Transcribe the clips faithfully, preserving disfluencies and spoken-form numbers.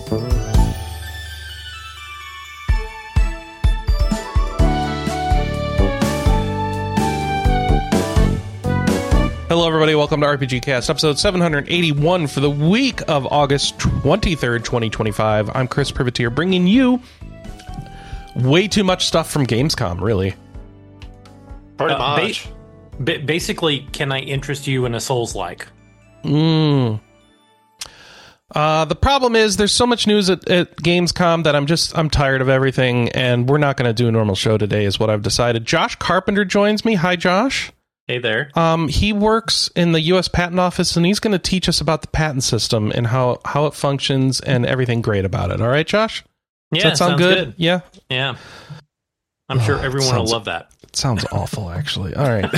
Hello, everybody. Welcome to R P G Cast, episode seven eighty-one for the week of August twenty-third, twenty twenty-five. I'm Chris Privateer, bringing you way too much stuff from Gamescom, really. Pretty uh, much. Ba- basically, can I interest you in a Souls-like? Mm. Uh, the problem is there's so much news at, at Gamescom that I'm just, I'm tired of everything, and we're not going to do a normal show today is what I've decided. Josh Carpenter joins me. Hi, Josh. Hey there. Um, he works in the U S Patent Office, and he's going to teach us about the patent system and how, how it functions and everything great about it. All right, Josh? Yeah, Does that sound good? good? Yeah? Yeah. I'm Oh, sure everyone sounds, will love that. It sounds awful, actually. All right.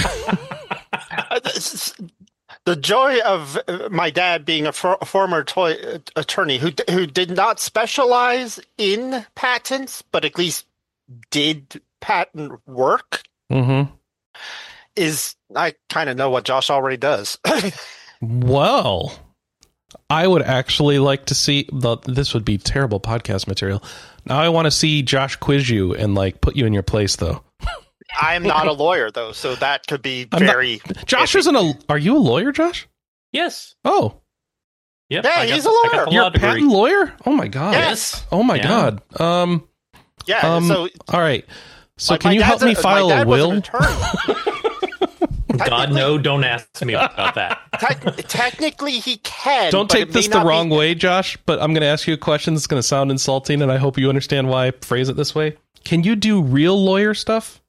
The joy of my dad being a, for, a former toy attorney who who did not specialize in patents, but at least did patent work, Mm-hmm. is I kind of know what Josh already does. Well, I would actually like to see the. This would be terrible podcast material. Now I want to see Josh quiz you and like put you in your place, though. I am not a lawyer, though, so that could be I'm very. Not, Josh iffy. isn't a. Are you a lawyer, Josh? Yes. Oh, Yep. Yeah, I got, he's a I got lawyer. the you're law a degree. patent lawyer. Oh my god. Yes. Oh my Yeah. god. Um. Yeah. um so, all right. So like, can my you help dad's me file my a dad was an will? attorney. God, Technically- no, don't ask me about that. Te- technically, he can. Don't but take it may this the not wrong be- way, Josh, but I'm going to ask you a question that's going to sound insulting, and I hope you understand why I phrase it this way. Can you do real lawyer stuff?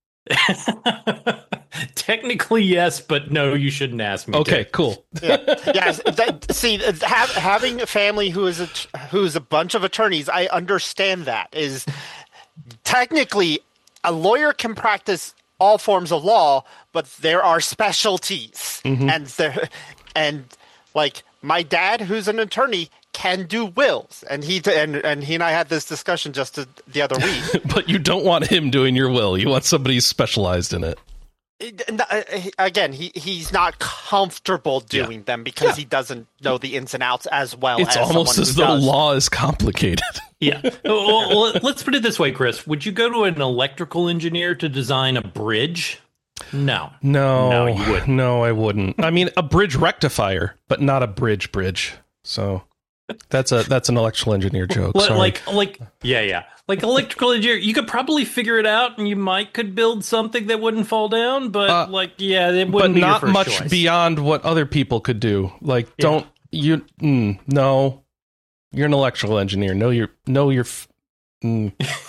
Technically, yes, but no, you shouldn't ask me. Okay, to. cool. Yeah. Yes. That, see, have, having a family who is a who's a bunch of attorneys, I understand that. Is technically a lawyer can practice all forms of law, but there are specialties, Mm-hmm. and there and like my dad, who's an attorney, can do wills, and he and and he and I had this discussion just the other week. But you don't want him doing your will. You want somebody specialized in it. It- Again, he he's not comfortable doing Yeah. them because Yeah. he doesn't know the ins and outs as well. It's as almost someone as who though does. law is complicated. Yeah. Well, well, let's put it this way, Chris. Would you go to an electrical engineer to design a bridge? No. No, No, you wouldn't. No, I wouldn't. I mean, a bridge rectifier, but not a bridge bridge. So that's a that's an electrical engineer joke. Li- Sorry. Like, like, yeah, yeah. Like electrical engineer, you could probably figure it out, and you might could build something that wouldn't fall down. But Uh, like, yeah, it but wouldn't be your not first much choice. beyond what other people could do. Like, Yeah. don't you? Mm, no, you're an electrical engineer. No, you're no, you're. F- mm.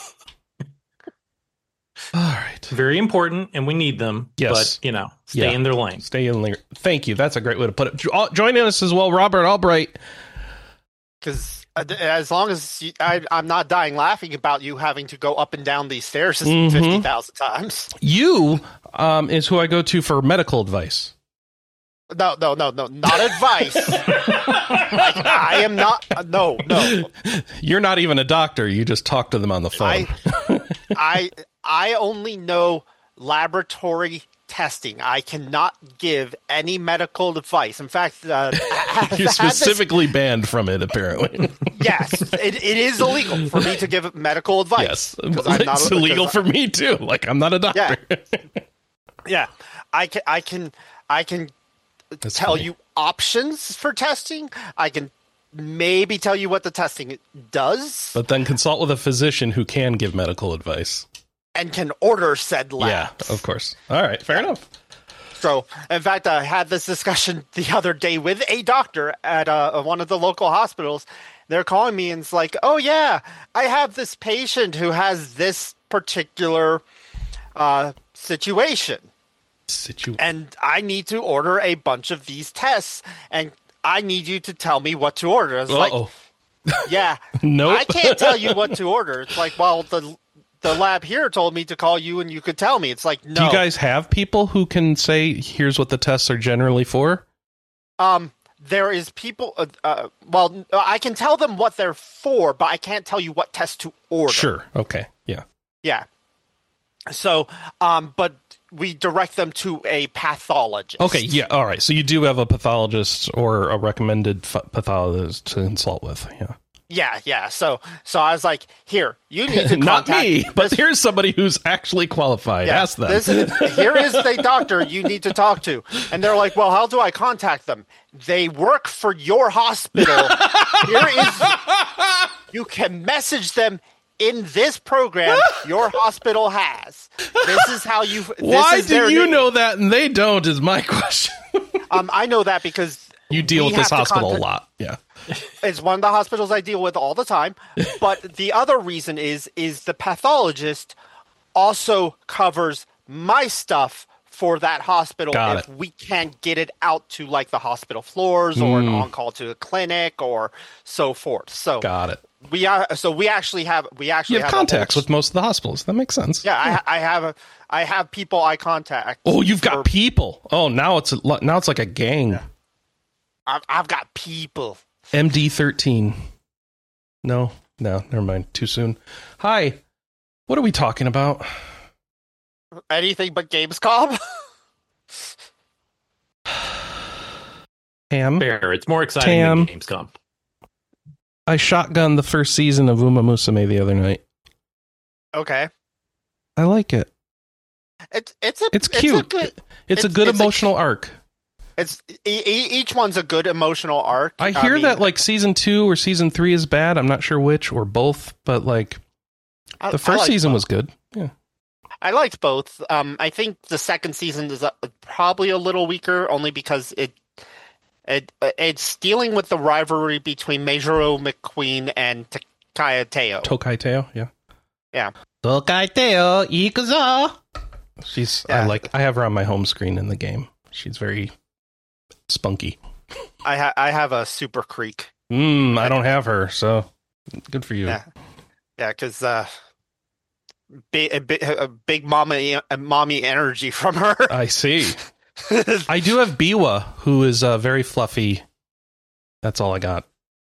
All right, Very important, and we need them. Yes. But you know, stay Yeah. in their lane. stay in there. Thank you. That's a great way to put it. Jo- Joining us as well, Robert Albright. Because as long as you, I, I'm not dying laughing about you having to go up and down these stairs Mhm. fifty thousand times. You um, is who I go to for medical advice. No, no, no, no, not advice. I, I am not. No, no. You're not even a doctor. You just talk to them on the phone. I, I, I only know laboratory testing. I cannot give any medical advice. In fact, uh, You're specifically banned from it, apparently. yes, it, it is illegal for me to give medical advice. Yes, 'Cause I'm not- it's illegal because for me too. Like, I'm not a doctor. Yeah, I can. I can. I can That's tell funny. you options for testing. I can maybe tell you what the testing does, But then consult with a physician who can give medical advice. and can order said labs. Yeah, of course. All right, fair enough. So, in fact, I had this discussion the other day with a doctor at uh, one of the local hospitals. They're calling me and it's like, oh, yeah, I have this patient who has this particular uh, situation. Situ- And I need to order a bunch of these tests, and I need you to tell me what to order. It's like, Uh-oh. yeah, Nope. I can't tell you what to order. It's like, well, the the lab here told me to call you, and you could tell me. It's like, no. Do you guys have people who can say, here's what the tests are generally for? Um, there is people. Uh, uh, well, I can tell them what they're for, but I can't tell you what test to order. Sure. Okay. Yeah. Yeah. So, um, but we direct them to a pathologist. Okay. Yeah. All right. So you do have a pathologist or a recommended f- pathologist to consult with. Yeah. Yeah, yeah. So, so I was like, "Here, you need to Not contact me, but this- here's somebody who's actually qualified. yeah, Ask them. This is, here is the doctor you need to talk to." And they're like, "Well, how do I contact them?" They work for your hospital. Here is you can message them in this program your hospital has. This is how you. This Why is do their you name. know that and they don't? Is my question. Um, I know that because You deal we with this have to hospital contact- a lot. Yeah. It's one of the hospitals I deal with all the time. But the other reason is is the pathologist also covers my stuff for that hospital Got if it. we can't get it out to like the hospital floors or an on call to a clinic or so forth. So Got it. we are so we actually have we actually You have have a whole- contacts with most of the hospitals. That makes sense. yeah I, I have a I have people I contact. Oh, you've got for- people. Oh, now it's a, lo- now it's like a gang. I've, I've got people. M D thirteen. No, no, never mind. Too soon. Hi. What are we talking about? Anything but Gamescom. Ham. Fair. It's more exciting Tam. than Gamescom. I shotgunned the first season of Uma Musume the other night. Okay, I like it. it's it's a It's a cute. good, It's, a it's- good it's a emotional arc. It's e- e- each one's a good emotional arc. I hear mean, that like season two or season three is bad. I'm not sure which or both, but like I- the I first like season both. was good. Yeah. I liked both. Um, I think the second season is uh, probably a little weaker, only because it it it's dealing with the rivalry between Meijiro McQueen and Takaya Teo. Tokai Teo, yeah. Yeah. Tokai Teo, ikuzo. She's I Yeah. like I have her on my home screen in the game. She's very spunky. I ha- I have a Super Creek. Mm, I don't have her, so good for you. Yeah, yeah, because uh, big a, big a big mommy a mommy energy from her. I see. I do have Biwa, who is uh, very fluffy. That's all I got.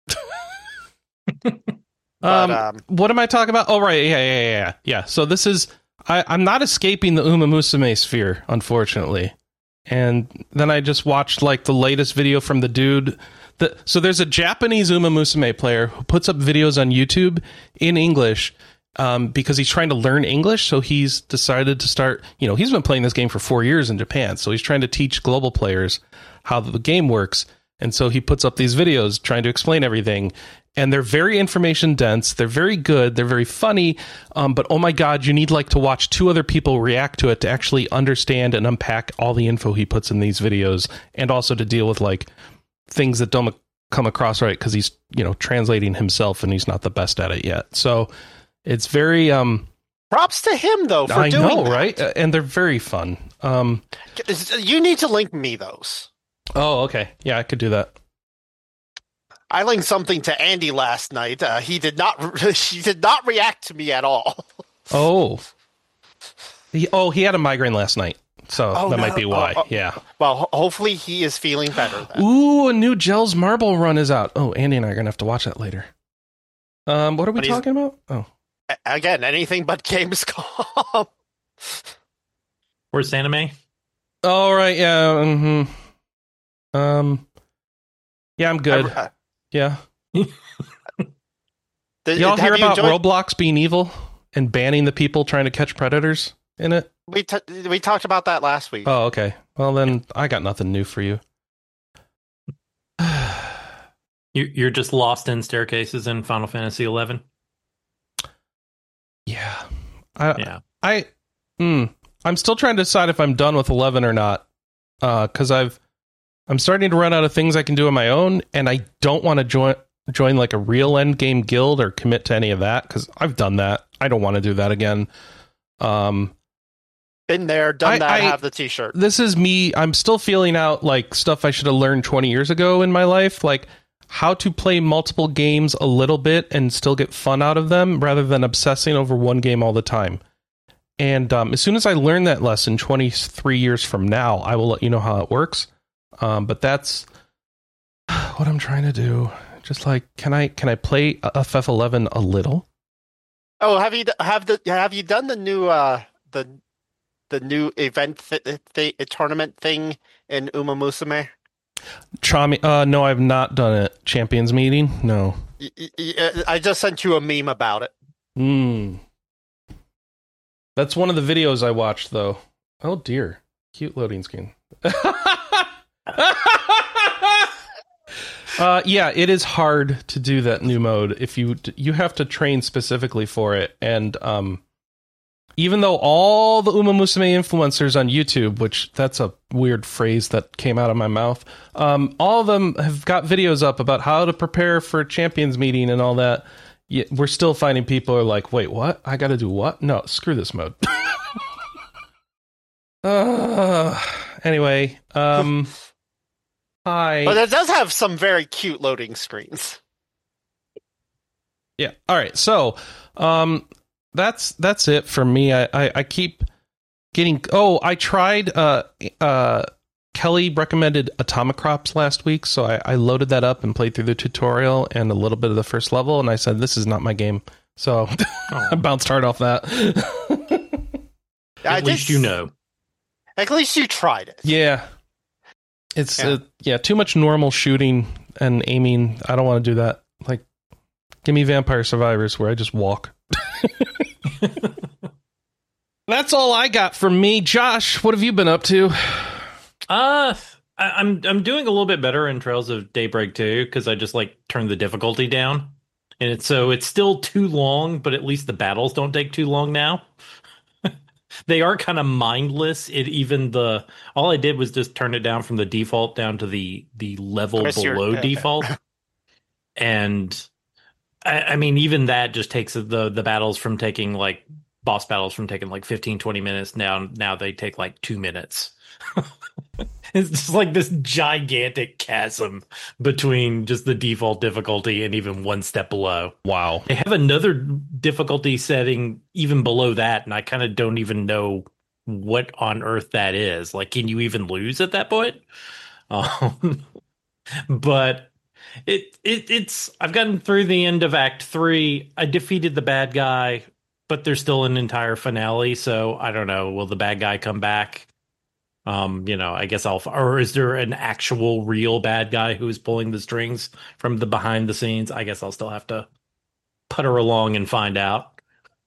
But, um, um, what am I talking about? Oh, right. Yeah, yeah, yeah, yeah. Yeah. So this is... I, I'm not escaping the Uma Musume sphere, unfortunately. And then I just watched, like, the latest video from the dude... The, so there's a Japanese Uma Musume player who puts up videos on YouTube in English um, because he's trying to learn English. So he's decided to start... You know, he's been playing this game for four years in Japan. So he's trying to teach global players how the game works. And so he puts up these videos trying to explain everything. And they're very information dense. They're very good. They're very funny. Um, but oh my God, you need like to watch two other people react to it to actually understand and unpack all the info he puts in these videos, and also to deal with like things that don't come across right because he's, you know, translating himself and he's not the best at it yet. So it's very, um, props to him though for I doing know, that. right? Uh, And they're very fun. Um, You need to link me those. oh, okay. Yeah, I could do that. I linked something to Andy last night. Uh, he did not. He did not react to me at all. Oh, he, oh, he had a migraine last night. So Oh, that no. might be why. Oh, oh. Yeah. Well, ho- hopefully he is feeling better. Then. Ooh, a new Gels Marble run is out. Oh, Andy and I are going to have to watch that later. Um, what are we But he's- talking about? Oh, A- Again, anything but Gamescom. Where's anime? all right. Yeah. Mm-hmm. Um, yeah, I'm good. I- Yeah. Did- Y'all have hear you about enjoyed- Roblox being evil and banning the people trying to catch predators in it? We t- we talked about that last week. Oh, okay. Well, then I got nothing new for you. You- You're just lost in staircases in Final Fantasy eleven. Yeah. I, Yeah. I, mm, I'm still trying to decide if I'm done with eleven or not. Uh, cause I've, I'm starting to run out of things I can do on my own, and I don't want to join, join like a real end game guild or commit to any of that. Cause I've done that. I don't want to do that again. Um, Been there, done I- that. I- have the T-shirt. this is me. I'm still feeling out like stuff I should have learned twenty years ago in my life. Like how to play multiple games a little bit and still get fun out of them rather than obsessing over one game all the time. And um, as soon as I learn that lesson twenty-three years from now, I will let you know how it works. Um, but that's what I'm trying to do. Just like, can I can I play F F eleven a little? Oh, have you d- have the have you done the new uh the the new event th- th- tournament thing in Uma Musume? Chami, uh, no, I've not done it. Champions meeting? No. Y- y- y- I just sent you a meme about it. Hmm. That's one of the videos I watched, though. Oh dear, cute loading screen. uh, yeah, it is hard to do that new mode. If you you have to train specifically for it, and um, even though all the Uma Musume influencers on YouTube, which that's a weird phrase that came out of my mouth, um, all of them have got videos up about how to prepare for a champions meeting and all that. Yeah, we're still finding people are like, wait, what? I got to do what? No, screw this mode. uh, anyway, um, hi. But it does have some very cute loading screens. Yeah. All right. So, um, that's that's it for me. I, I, I keep getting. Oh, I tried. Uh, uh, Kelly recommended Atomic Crops last week, so I, I loaded that up and played through the tutorial and a little bit of the first level, and I said, this is not my game. So oh. I bounced hard off that. At least you know. At least you tried it. Yeah. It's, yeah. Uh, yeah, too much normal shooting and aiming. I don't want to do that. Like, give me Vampire Survivors where I just walk. That's all I got from me. Josh, what have you been up to? Uh, I, I'm I'm doing a little bit better in Trails of Daybreak two because I just like turned the difficulty down, and it's so it's still too long, but at least the battles don't take too long now. They are kind of mindless. It even the all I did was just turn it down from the default down to the the level Chris, below default, and I, I mean even that just takes the the battles from taking like boss battles from taking like fifteen, twenty minutes now now they take like two minutes. It's just like this gigantic chasm between just the default difficulty and even one step below. Wow. They have another difficulty setting even below that, and I kind of don't even know what on earth that is. Like, can you even lose at that point? Um, but it it it's I've gotten through the end of Act Three. I defeated the bad guy, but there's still an entire finale, so I don't know. Will the bad guy come back? Um, you know, I guess I'll, or is there an actual real bad guy who is pulling the strings from the behind the scenes? I guess I'll still have to putter along and find out.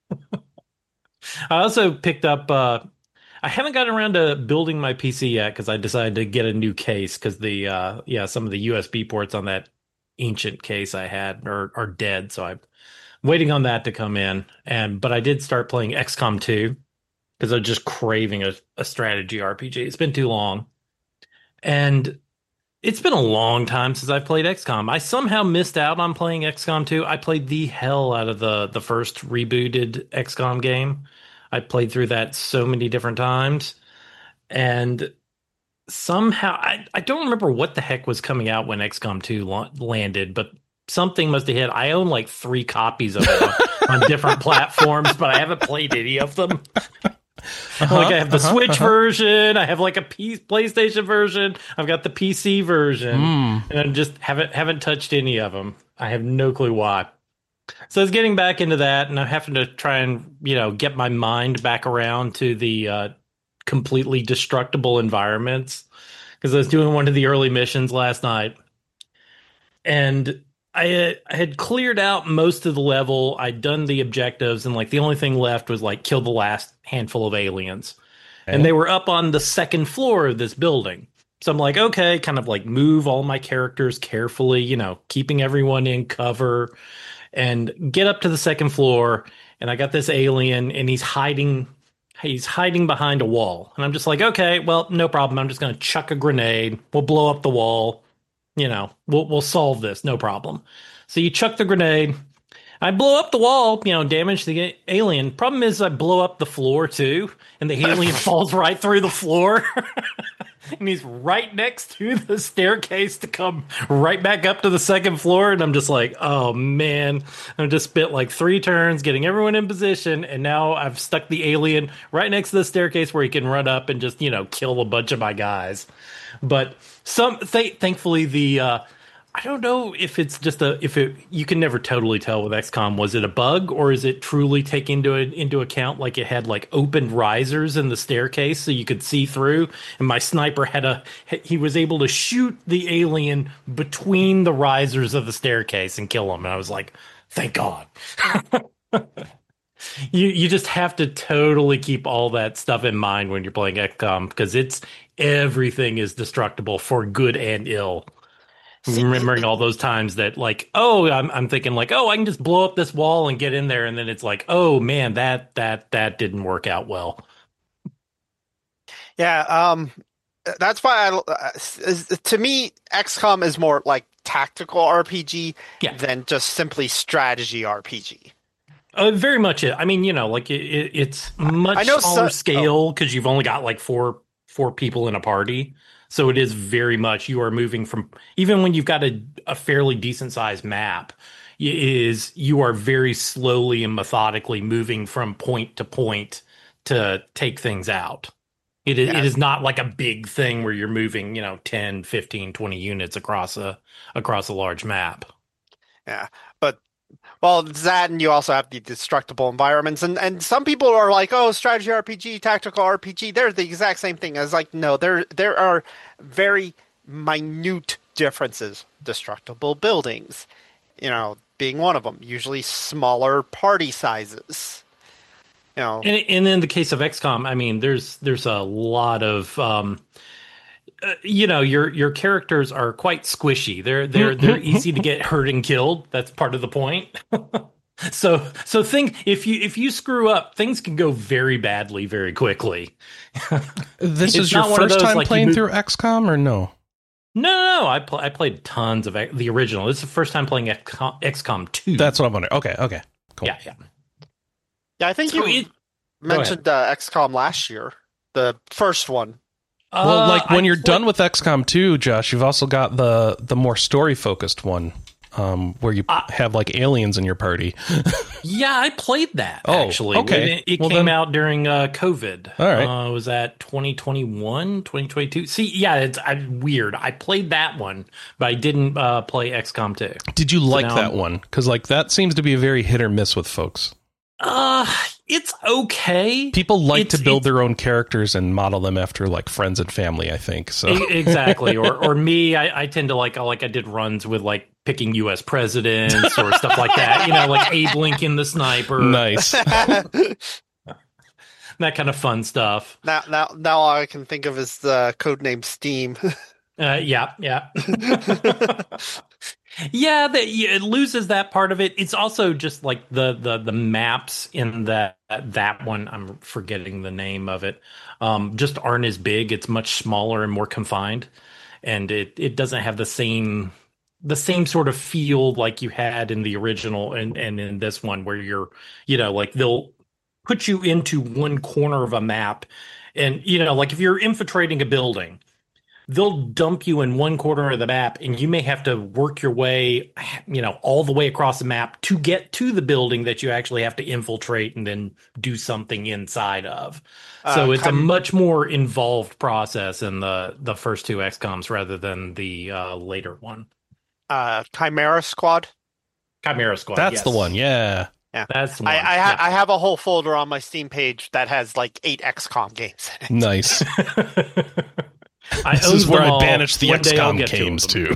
I also picked up, uh, I haven't gotten around to building my P C yet because I decided to get a new case because the, uh, yeah, some of the U S B ports on that ancient case I had are, are dead. So I'm waiting on that to come in. And, but I did start playing X COM two. Because I'm just craving a, a strategy R P G. It's been too long. And it's been a long time since I've played X COM. I somehow missed out on playing X COM two. I played the hell out of the, the first rebooted X COM game. I played through that so many different times. And somehow, I, I don't remember what the heck was coming out when X COM two la- landed, but something must have hit. I own like three copies of it on, on different platforms, but I haven't played any of them. Uh-huh, like I have the uh-huh, Switch uh-huh. version, I have like a P- PlayStation version, I've got the P C version, mm. and I just haven't haven't touched any of them. I have no clue why. So I was getting back into that, and I'm having to try and you know get my mind back around to the uh, completely destructible environments because I was doing one of the early missions last night, and I, I had cleared out most of the level. I'd done the objectives, and like the only thing left was like kill the last handful of aliens. Okay. And they were up on the second floor of this building. So I'm like, okay, kind of like move all my characters carefully, you know, keeping everyone in cover and get up to the second floor. And I got this alien and he's hiding, he's hiding behind a wall. And I'm just like, okay, well, no problem. I'm just going to chuck a grenade. We'll blow up the wall. You know, we'll we'll solve this, no problem. So you chuck the grenade. I blow up the wall, you know, damage the alien. Problem is I blow up the floor too, and the alien falls right through the floor. And he's right next to the staircase to come right back up to the second floor. And I'm just like, oh man, I've just spent like three turns getting everyone in position. And now I've stuck the alien right next to the staircase where he can run up and just, you know, kill a bunch of my guys. But some, th- thankfully, the uh, I don't know if it's just a if it you can never totally tell with X COM. Was it a bug or is it truly taking into into account like it had like opened risers in the staircase so you could see through? And my sniper had a he was able to shoot the alien between the risers of the staircase and kill him. And I was like, thank God. you you just have to totally keep all that stuff in mind when you're playing X COM because it's everything is destructible for good and ill. Remembering all those times that like, oh, I'm I'm thinking like, oh, I can just blow up this wall and get in there, and then it's like, oh man, that that that didn't work out well. Yeah, um, that's why I uh, to me X COM is more like tactical R P G yeah. than just simply strategy R P G. Uh, very much it. I mean, you know, like it, it, it's much I know smaller so, scale because oh. you've only got like four four people in a party. So it is very much you are moving from even when you've got a, a fairly decent sized map is you are very slowly and methodically moving from point to point to take things out. It is, yeah. it is not like a big thing where you're moving, you know, ten, fifteen, twenty units across a across a large map. Yeah. But well, that and you also have the destructible environments, and, and some people are like, "Oh, strategy R P G, tactical R P G, they're the exact same thing." I was like, "No, there there are very minute differences. Destructible buildings, you know, being one of them. Usually smaller party sizes, you know." And, and in the case of X COM, I mean, there's there's a lot of. Um, Uh, you know, your your characters are quite squishy. They're they're they're easy to get hurt and killed. That's part of the point. so so think if you if you screw up, things can go very badly very quickly. This is your first those, time like, playing move- through X COM, or no? No, no, no. I pl- I played tons of the original. This is the first time playing X COM, X COM two. That's what I'm wondering. Okay, okay, cool. Yeah, yeah, yeah. I think so you it, mentioned uh, X COM last year, the first one. Well, like when uh, you're I, done with X COM two, Josh, you've also got the the more story focused one, um, where you uh, have like aliens in your party. Yeah, I played that. Oh, actually, okay. It, it well, came then, out during uh, COVID. All right, uh, was that twenty twenty-one, twenty twenty-two? See, yeah, it's I, weird. I played that one, but I didn't uh, play X COM two. Did you so like that I'm, one? Because like that seems to be a very hit or miss with folks. Uh, it's okay. People like it's, to build their own characters and model them after like friends and family, I think. So exactly. Or or me, I, I tend to like like I did runs with like picking U S presidents or stuff like that. You know, like Abe Lincoln, the sniper. Nice. That kind of fun stuff. Now, now, now all I can think of is the codename Steam. Uh, yeah, yeah. Yeah, the, it loses that part of it. It's also just like the the the maps in that that one. I'm forgetting the name of it. Um, just aren't as big. It's much smaller and more confined, and it it doesn't have the same the same sort of feel like you had in the original and and in this one, where you're you know like they'll put you into one corner of a map, and you know like if you're infiltrating a building, they'll dump you in one corner of the map and you may have to work your way, you know, all the way across the map to get to the building that you actually have to infiltrate and then do something inside of. So uh, it's Chim- a much more involved process in the, the first two X COMs rather than the uh, later one. Uh, Chimera Squad? Chimera Squad, That's yes. the one, yeah. Yeah, that's the one. I, I, ha- yeah. I have a whole folder on my Steam page that has like eight X COM games in it. Nice. I this is where I banished the X COM games to.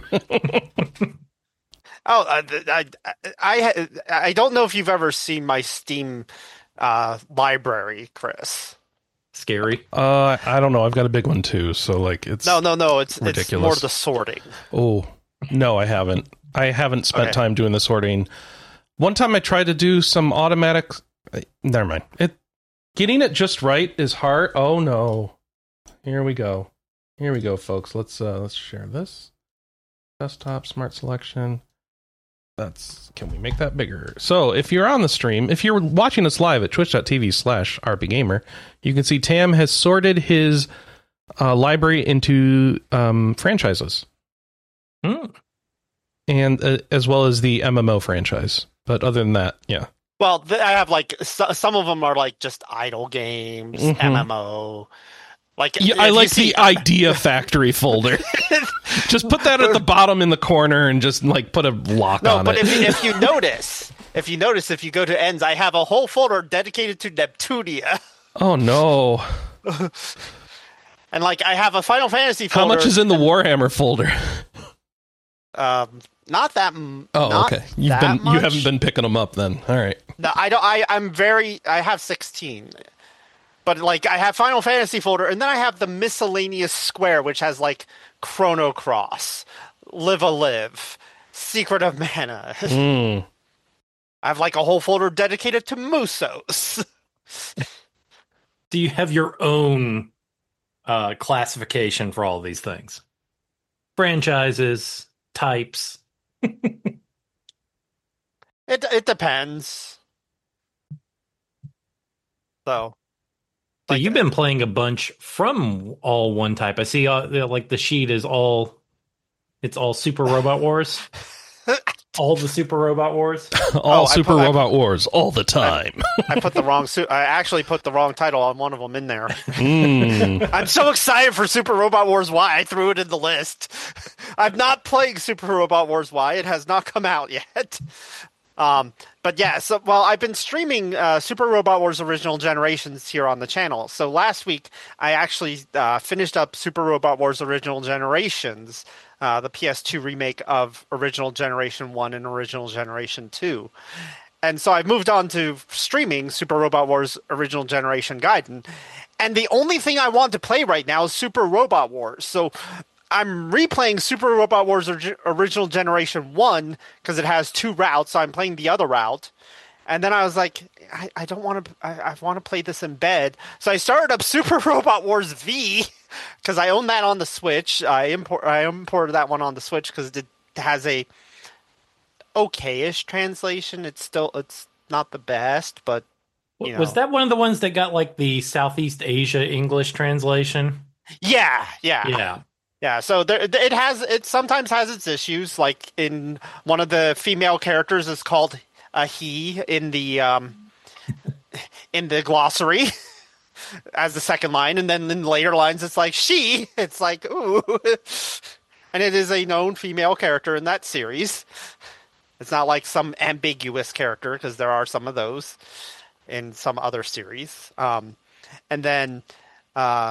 oh, uh, I, I, I don't know if you've ever seen my Steam uh, library, Chris. Scary. Uh, I don't know. I've got a big one too, so like it's no, no, no. It's ridiculous. It's more the sorting. Oh no, I haven't. I haven't spent okay. time doing the sorting. One time I tried to do some automatic. Never mind. It getting it just right is hard. Oh no. Here we go. Here we go, folks. Let's uh, let's share this. Desktop, smart selection. That's can we make that bigger? So if you're on the stream, if you're watching us live at twitch.tv slash rpgamer, you can see Tam has sorted his uh, library into um, franchises. Hmm. And uh, as well as the M M O franchise. But other than that, yeah. Well, th- I have like so- some of them are like just idle games, mm-hmm. M M O. Like Yeah, if I you like see- the Idea Factory folder. Just put that at the bottom in the corner and just like put a lock No, on but it. if if you notice, if you notice, if you go to ends, I have a whole folder dedicated to Neptunia, Oh no! and like I have a Final Fantasy folder. How much is in the Warhammer folder? Um, not that. m- Oh, not okay. You've that been much. you haven't been picking them up then. All right. No, I don't. I I'm very. I have sixteen, but like I have Final Fantasy folder, and then I have the miscellaneous square, which has like Chrono Cross, Live a Live, Secret of Mana. Mm. I have like a whole folder dedicated to Musos. Do you have your own uh, classification for all these things? Franchises, types. It it depends. So, So like, you've been playing a bunch from all one type. I see, uh, the- like the sheet is all, it's all Super Robot Wars. All the Super Robot Wars. All Oh, I Super put- I- Robot Wars all the time. I put the wrong suit. I actually put the wrong title on one of them in there. Mm. I'm so excited for Super Robot Wars Y. I threw it in the list. I'm not playing Super Robot Wars Y. It has not come out yet. Um, but yeah, so well, I've been streaming uh, Super Robot Wars Original Generations here on the channel. So last week, I actually uh, finished up Super Robot Wars Original Generations, uh, the P S two remake of Original Generation one and Original Generation two. And so I've moved on to streaming Super Robot Wars Original Generation Gaiden. And the only thing I want to play right now is Super Robot Wars. So I'm replaying Super Robot Wars Orgi- Original Generation one because it has two routes. So I'm playing the other route. And then I was like, I, I don't want to, I, I want to play this in bed. So I started up Super Robot Wars V because I own that on the Switch. I import, I imported that one on the Switch because it has a okay-ish translation. It's still, it's not the best, but you know. Was that one of the ones that got like the Southeast Asia English translation? Yeah, yeah. Yeah. Yeah, so there, it has it sometimes has its issues. Like in one of the female characters is called a he in the um, in the glossary as the second line, and then in later lines it's like she. It's like ooh, and it is a known female character in that series. It's not like some ambiguous character because there are some of those in some other series. Um, and then. Uh,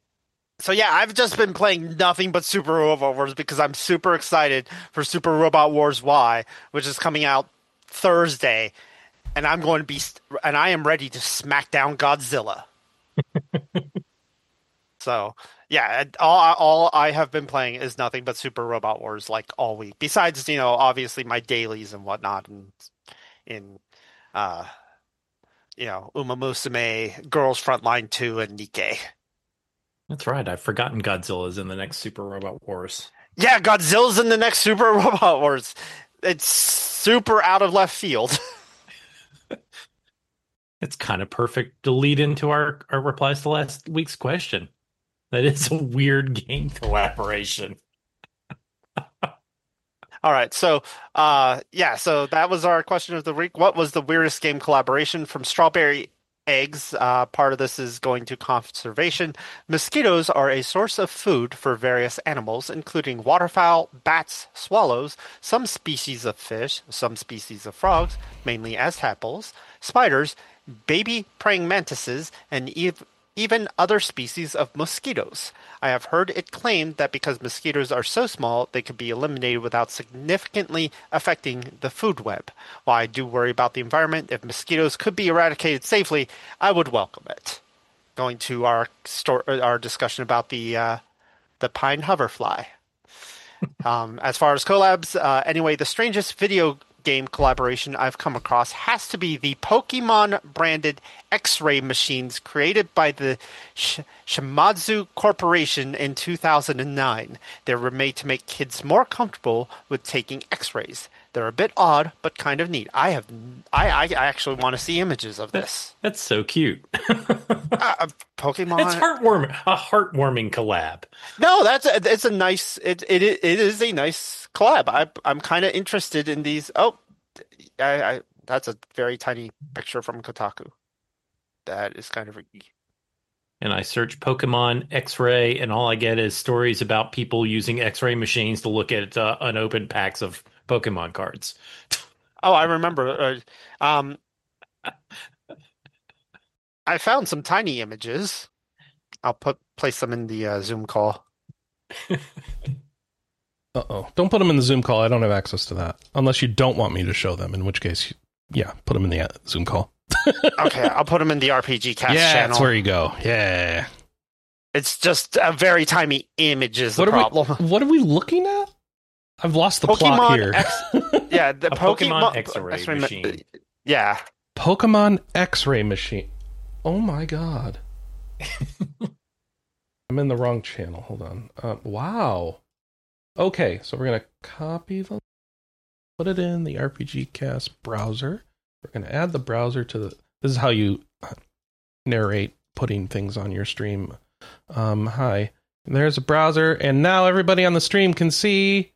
So yeah, I've just been playing nothing but Super Robot Wars because I'm super excited for Super Robot Wars Y, which is coming out Thursday, and I'm going to be and I am ready to smack down Godzilla. So yeah, all all I have been playing is nothing but Super Robot Wars like all week. Besides, you know, obviously my dailies and whatnot, and in uh, you know, Uma Musume, Girls Frontline two, and Nikkei. That's right. I've forgotten Godzilla's in the next Super Robot Wars. Yeah, Godzilla's in the next Super Robot Wars. It's super out of left field. It's kind of perfect to lead into our, our replies to last week's question. That is a weird game collaboration. All right, so uh, yeah, so that was our question of the week. What was the weirdest game collaboration from Strawberry Eggs? Uh, part of this is going to conservation. Mosquitoes are a source of food for various animals, including waterfowl, bats, swallows, some species of fish, some species of frogs, mainly as tadpoles, spiders, baby praying mantises, and ev- even other species of mosquitoes. I have heard it claimed that because mosquitoes are so small, they could be eliminated without significantly affecting the food web. While I do worry about the environment, if mosquitoes could be eradicated safely, I would welcome it. Going to our store, our discussion about the uh, the pine hoverfly. um, as far as collabs, uh, anyway, the strangest video game collaboration I've come across has to be the Pokemon branded X-ray machines created by the Sh- Shimadzu Corporation in two thousand nine. They were made to make kids more comfortable with taking X-rays. They're a bit odd, but kind of neat. I have, I, I actually want to see images of this. That's so cute. uh, Pokemon. It's heartwarming. A heartwarming collab. No, that's a, it's a nice. It it it is a nice collab. I I'm kind of interested in these. Oh, I, I that's a very tiny picture from Kotaku. That is kind of freaky. and I search Pokemon X-ray, and all I get is stories about people using X-ray machines to look at uh, unopened packs of Pokemon cards. Oh, I remember. Uh, um, I found some tiny images. I'll put place them in the uh, Zoom call. Uh-oh. Don't put them in the Zoom call. I don't have access to that. Unless you don't want me to show them, in which case, yeah, put them in the uh, Zoom call. Okay, I'll put them in the R P G Cast yeah, channel. that's where you go. Yeah. It's just a very tiny image is the what problem. Are we, what are we looking at? I've lost the Pokemon plot here. X, yeah, the A Pokemon, Pokemon X-ray X-ray machine. Yeah. Pokemon X-ray machine. Oh my god. I'm in the wrong channel. Hold on. Uh, wow. Okay, so we're going to copy the... Put it in the R P G Cast browser. We're going to add the browser to the... This is how you narrate putting things on your stream. Um, hi. There's a browser, and now everybody on the stream can see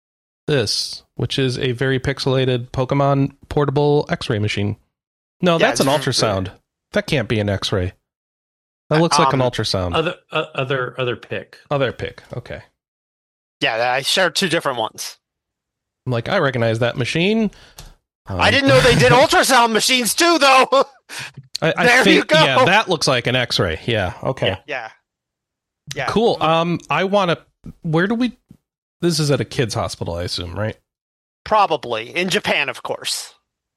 this, which is a very pixelated Pokemon portable X-ray machine. No, Yeah, that's an it's- ultrasound. That can't be an X-ray. That looks like an Um, ultrasound. Other uh, other other pick. Other pick. Okay. Yeah, I shared two different ones. I'm like, I recognize that machine. Um, I didn't know they did ultrasound machines too, though. I, I There think, you go. Yeah, that looks like an X-ray. Yeah. Okay. Yeah. Yeah. Yeah. Cool. Um, I want to. Where do we? This is at a kid's hospital, I assume, right? Probably in Japan, of course.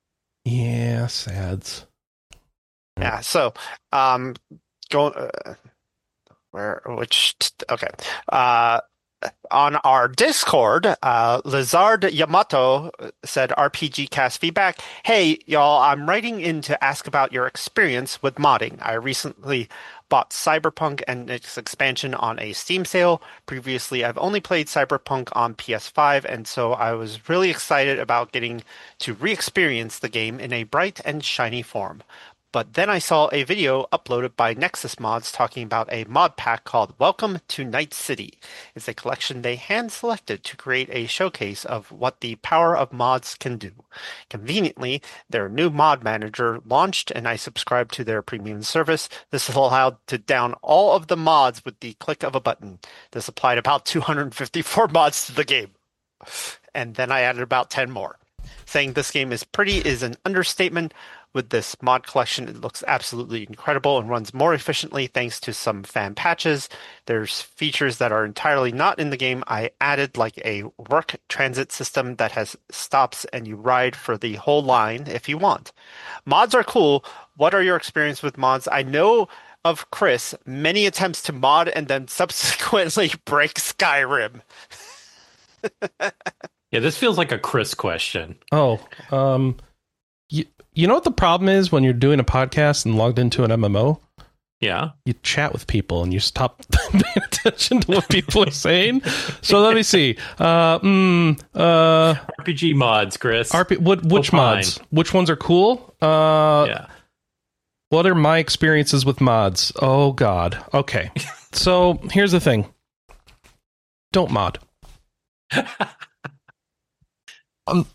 Yeah, sads. Yeah. So, um, go uh, where which okay. Uh, on our Discord, uh, Lizard Yamato said R P G Cast feedback. Hey, y'all, I'm writing in to ask about your experience with modding. I recently bought Cyberpunk and its expansion on a Steam sale. Previously, I've only played Cyberpunk on P S five, and so I was really excited about getting to re-experience the game in a bright and shiny form. But then I saw a video uploaded by Nexus Mods talking about a mod pack called Welcome to Night City. It's a collection they hand-selected to create a showcase of what the power of mods can do. Conveniently, their new mod manager launched and I subscribed to their premium service. This is allowed to down all of the mods with the click of a button. This applied about two hundred fifty-four mods to the game. And then I added about ten more. Saying this game is pretty is an understatement. With this mod collection, it looks absolutely incredible and runs more efficiently thanks to some fan patches. There's features that are entirely not in the game I added, like a work transit system that has stops and you ride for the whole line if you want. Mods are cool. What are your experience with mods? I know of Chris many attempts to mod and then subsequently break Skyrim. Yeah, this feels like a Chris question. Oh, um, you, you know what the problem is when you're doing a podcast and logged into an M M O? Yeah. You chat with people and you stop paying attention to what people are saying. So let me see. Uh, mm, uh, R P G mods, Chris. R P, what, which Opine. mods? Which ones are cool? Uh, Yeah. What are my experiences with mods? Oh, God. Okay. So here's the thing. Don't mod. um,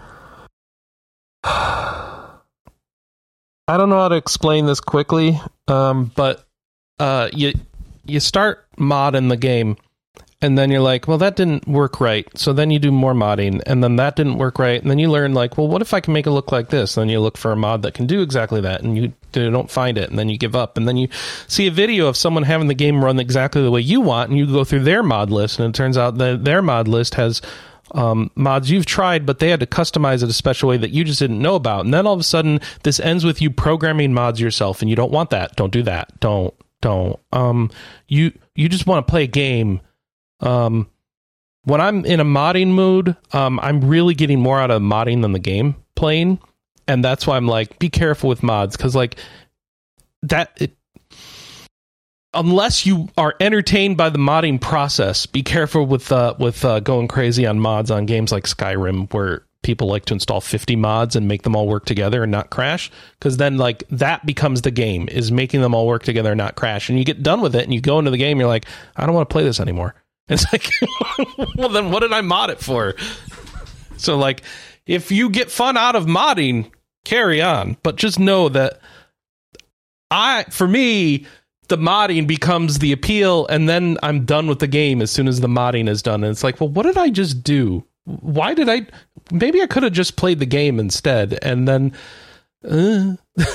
I don't know how to explain this quickly, um, but uh, you you start modding the game, and then you're like, well, that didn't work right. So then you do more modding, and then that didn't work right. And then you learn, like, well, what if I can make it look like this? And then you look for a mod that can do exactly that, and you don't find it, and then you give up. And then you see a video of someone having the game run exactly the way you want, and you go through their mod list, and it turns out that their mod list has um, mods you've tried, but they had to customize it a special way that you just didn't know about. And then all of a sudden, this ends with you programming mods yourself, and you don't want that. Don't do that. Don't, don't. Um, you, you just want to play a game. Um, when I'm in a modding mood, um, I'm really getting more out of modding than the game playing. And that's why I'm like, be careful with mods. Cause like that, it, unless you are entertained by the modding process, be careful with, uh, with, uh, going crazy on mods on games like Skyrim, where people like to install fifty mods and make them all work together and not crash. Cause then like that becomes the game, is making them all work together and not crash. And you get done with it and you go into the game, you're like, I don't want to play this anymore. It's like, well, then what did I mod it for? So, like, if you get fun out of modding, carry on. But just know that I, for me, the modding becomes the appeal, and then I'm done with the game as soon as the modding is done. And it's like, well, what did I just do? Why did I? Maybe I could have just played the game instead, and then. Uh.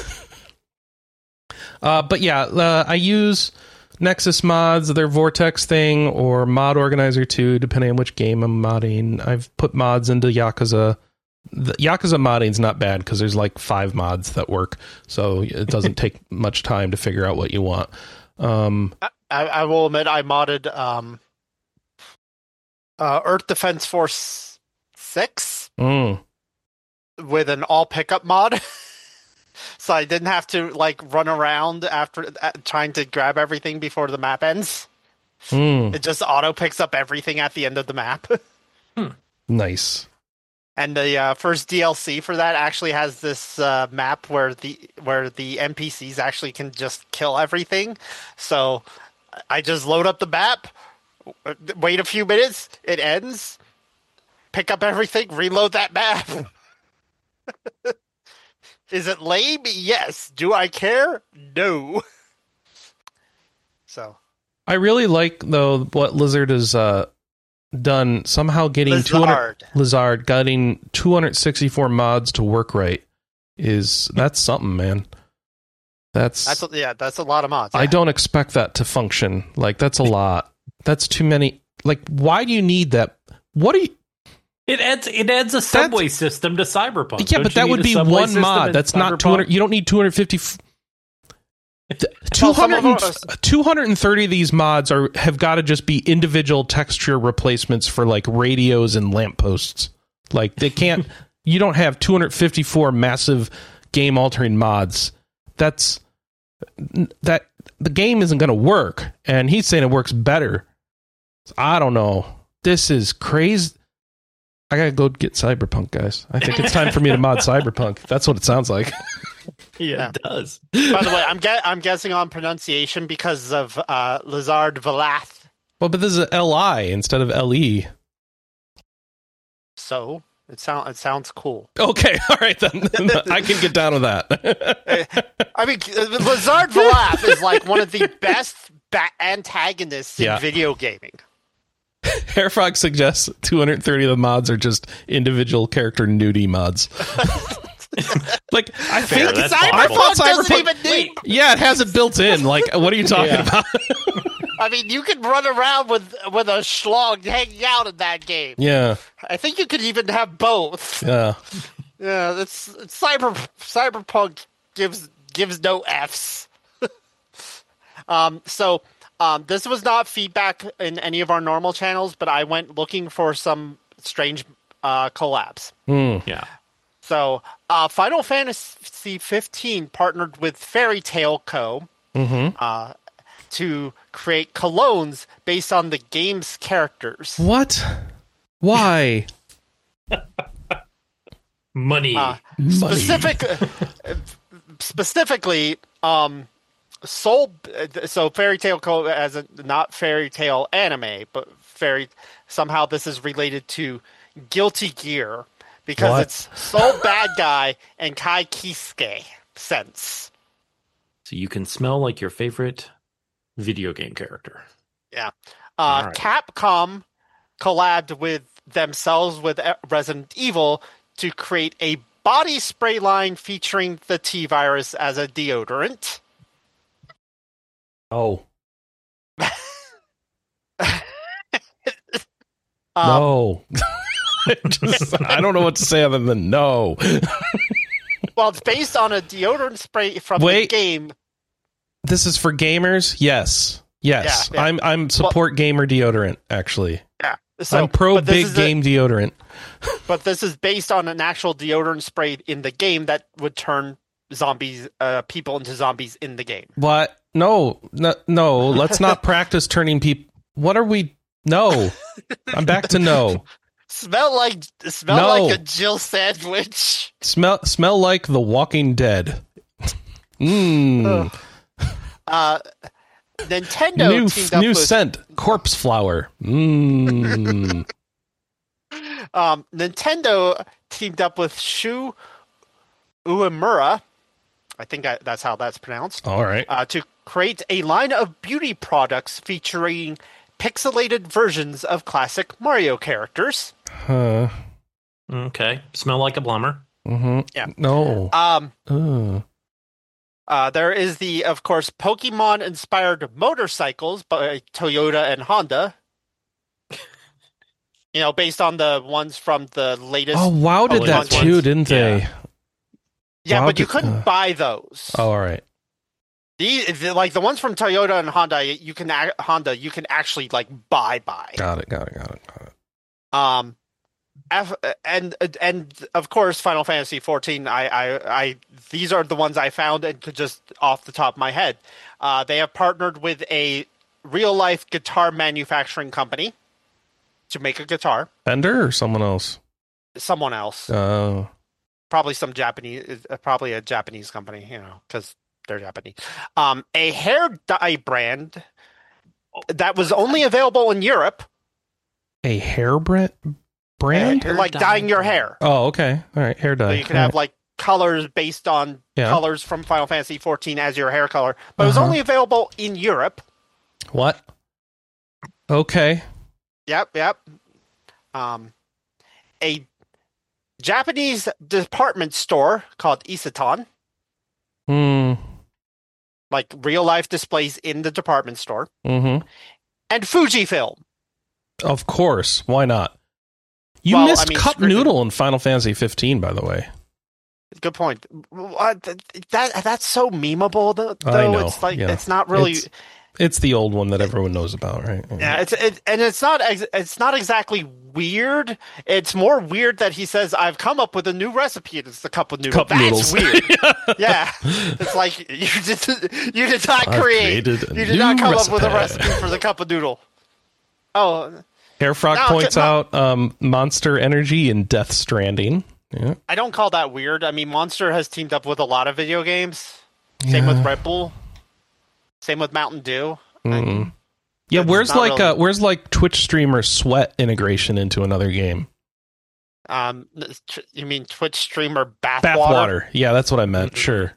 uh, but yeah, uh, I use Nexus mods, their Vortex thing, or Mod Organizer two, depending on which game I'm modding. I've put mods into Yakuza. The Yakuza modding's not bad because there's like five mods that work, so it doesn't take much time to figure out what you want. Um, I, I will admit I modded um, uh, Earth Defense Force six mm. with an all pickup mod. So I didn't have to like run around after uh, trying to grab everything before the map ends. Mm. It just auto picks up everything at the end of the map. hmm. Nice. And the uh, first D L C for that actually has this uh, map where the where the N P Cs actually can just kill everything. So I just load up the map, wait a few minutes, it ends, pick up everything, reload that map. Is it lame? Yes. Do I care? No. So I really like though what Lizard has uh, done. Somehow getting two hundred Lizard getting two hundred sixty-four mods to work right is that's something, man. That's that's a, yeah, that's a lot of mods. Yeah. I don't expect that to function. Like that's a lot. That's too many. Like why do you need that? What do you? It adds it adds a subway That's, system to Cyberpunk. Yeah, don't but that would be one mod. That's not two hundred. You don't need two hundred fifty. F- two hundred, two hundred thirty of these mods are have got to just be individual texture replacements for like radios and lampposts. Like they can't. You don't have two hundred fifty-four massive game altering mods. That's that the game isn't going to work. And he's saying it works better. I don't know. This is crazy. I gotta go get Cyberpunk, guys. I think it's time for me to mod Cyberpunk. That's what it sounds like. Yeah, it does. By the way, I'm ge- I'm guessing on pronunciation because of uh, Lizard Valath. Well, but this is L I instead of L E. So it sound it sounds cool. Okay, all right then. I can get down with that. I mean, Lizard Valath is like one of the best ba- antagonists in yeah. video gaming. Hairfrog suggests two hundred thirty of the mods are just individual character nudie mods. Like I Fair, think Cyberpunk doesn't Cyberpunk, even need. Yeah, it has it built in. Like, what are you talking yeah. about? I mean, you can run around with with a schlong hanging out in that game. Yeah, I think you could even have both. Yeah, yeah. It's, it's cyber Cyberpunk gives gives no Fs. um. So. Um, this was not feedback in any of our normal channels, but I went looking for some strange uh, collabs. Mm. Yeah. So, uh, Final Fantasy fifteen partnered with Fairy Tail Co. Mm-hmm. Uh, to create colognes based on the game's characters. What? Why? Money. Uh, Money. Specific, specifically, um, Soul. So Fairy Tail Co. as a not Fairy Tail anime, but fairy. Somehow this is related to Guilty Gear because What? it's Soul Bad Guy and Kai Kisuke sense. So you can smell like your favorite video game character. Yeah. Uh, right. Capcom collabed with themselves with Resident Evil to create a body spray line featuring the T-Virus as a deodorant. Oh. um, no. Just, I don't know what to say other than no. Well, it's based on a deodorant spray from Wait. the game. This is for gamers? Yes. Yes. Yeah, yeah. I'm I'm support well, gamer deodorant, actually. Yeah. So, I'm pro big game a, deodorant. But this is based on an actual deodorant spray in the game that would turn zombies, uh, people into zombies in the game. What? No. No, no. Let's not practice turning people. What are we? No. I'm back to no. Smell like smell no. like a Jill sandwich. Smell smell like The Walking Dead. Mmm. Uh, Nintendo new teamed up new with, scent corpse flower. Mmm. um, Nintendo teamed up with Shu Uemura. I think I, that's how that's pronounced. All right. Uh, to create a line of beauty products featuring pixelated versions of classic Mario characters. Huh. Okay. Smell like a plumber. Mm-hmm. Yeah. No. Um, Ugh. uh, there is the, of course, Pokemon-inspired motorcycles by Toyota and Honda. You know, based on the ones from the latest. Oh, WoW did Oh, that ones. too, didn't they? Yeah. Yeah, WoW but you did- couldn't uh. buy those. Oh, all right. The, the like the ones from Toyota and Honda, you can ac- Honda, you can actually like buy buy. Got it. Got it. Got it. Got it. Um, F, and and of course, Final Fantasy fourteen. I, I I these are the ones I found and could just off the top of my head. Uh, they have partnered with a real life guitar manufacturing company to make a guitar. Fender or someone else? Someone else, Oh. probably some Japanese, uh, probably a Japanese company. You know, because they're Japanese. Um, a hair dye brand that was only available in Europe. A hair brand? Brand? Uh, like dyeing your hair. Oh, okay. All right. Hair dye. So you can All have right. like colors based on Yeah. colors from Final Fantasy fourteen as your hair color, but it was Uh-huh. only available in Europe. What? Okay. Yep, yep. Um, a Japanese department store called Isetan, Hmm. like real life displays in the department store, Mm-hmm. and Fujifilm. Of course. Why not? You Well, I missed mean, Cup screw the- Noodle in Final Fantasy fifteen, by the way. Good point. What that that's so memeable though. I know, It's like yeah. it's not really. It's, it's the old one that everyone knows about, right? Yeah, it's it, and it's not ex- it's not exactly weird. It's more weird that he says, "I've come up with a new recipe." And it's the cup of noodle. Cup That's noodles. weird. Yeah, it's like you did you did not I've create. created a You did not new come up with a recipe. recipe for the cup of noodle. Oh, Hairfrog No, points no. out um, Monster Energy in Death Stranding. Yeah. I don't call that weird. I mean, Monster has teamed up with a lot of video games. Same with Yeah. Red Bull. Same with Mountain Dew. Mm. Yeah, It's where's not like really- uh, where's like Twitch streamer sweat integration into another game? Um, tr- you mean Twitch streamer bathwater? Bathwater. Yeah, that's what I meant. Sure.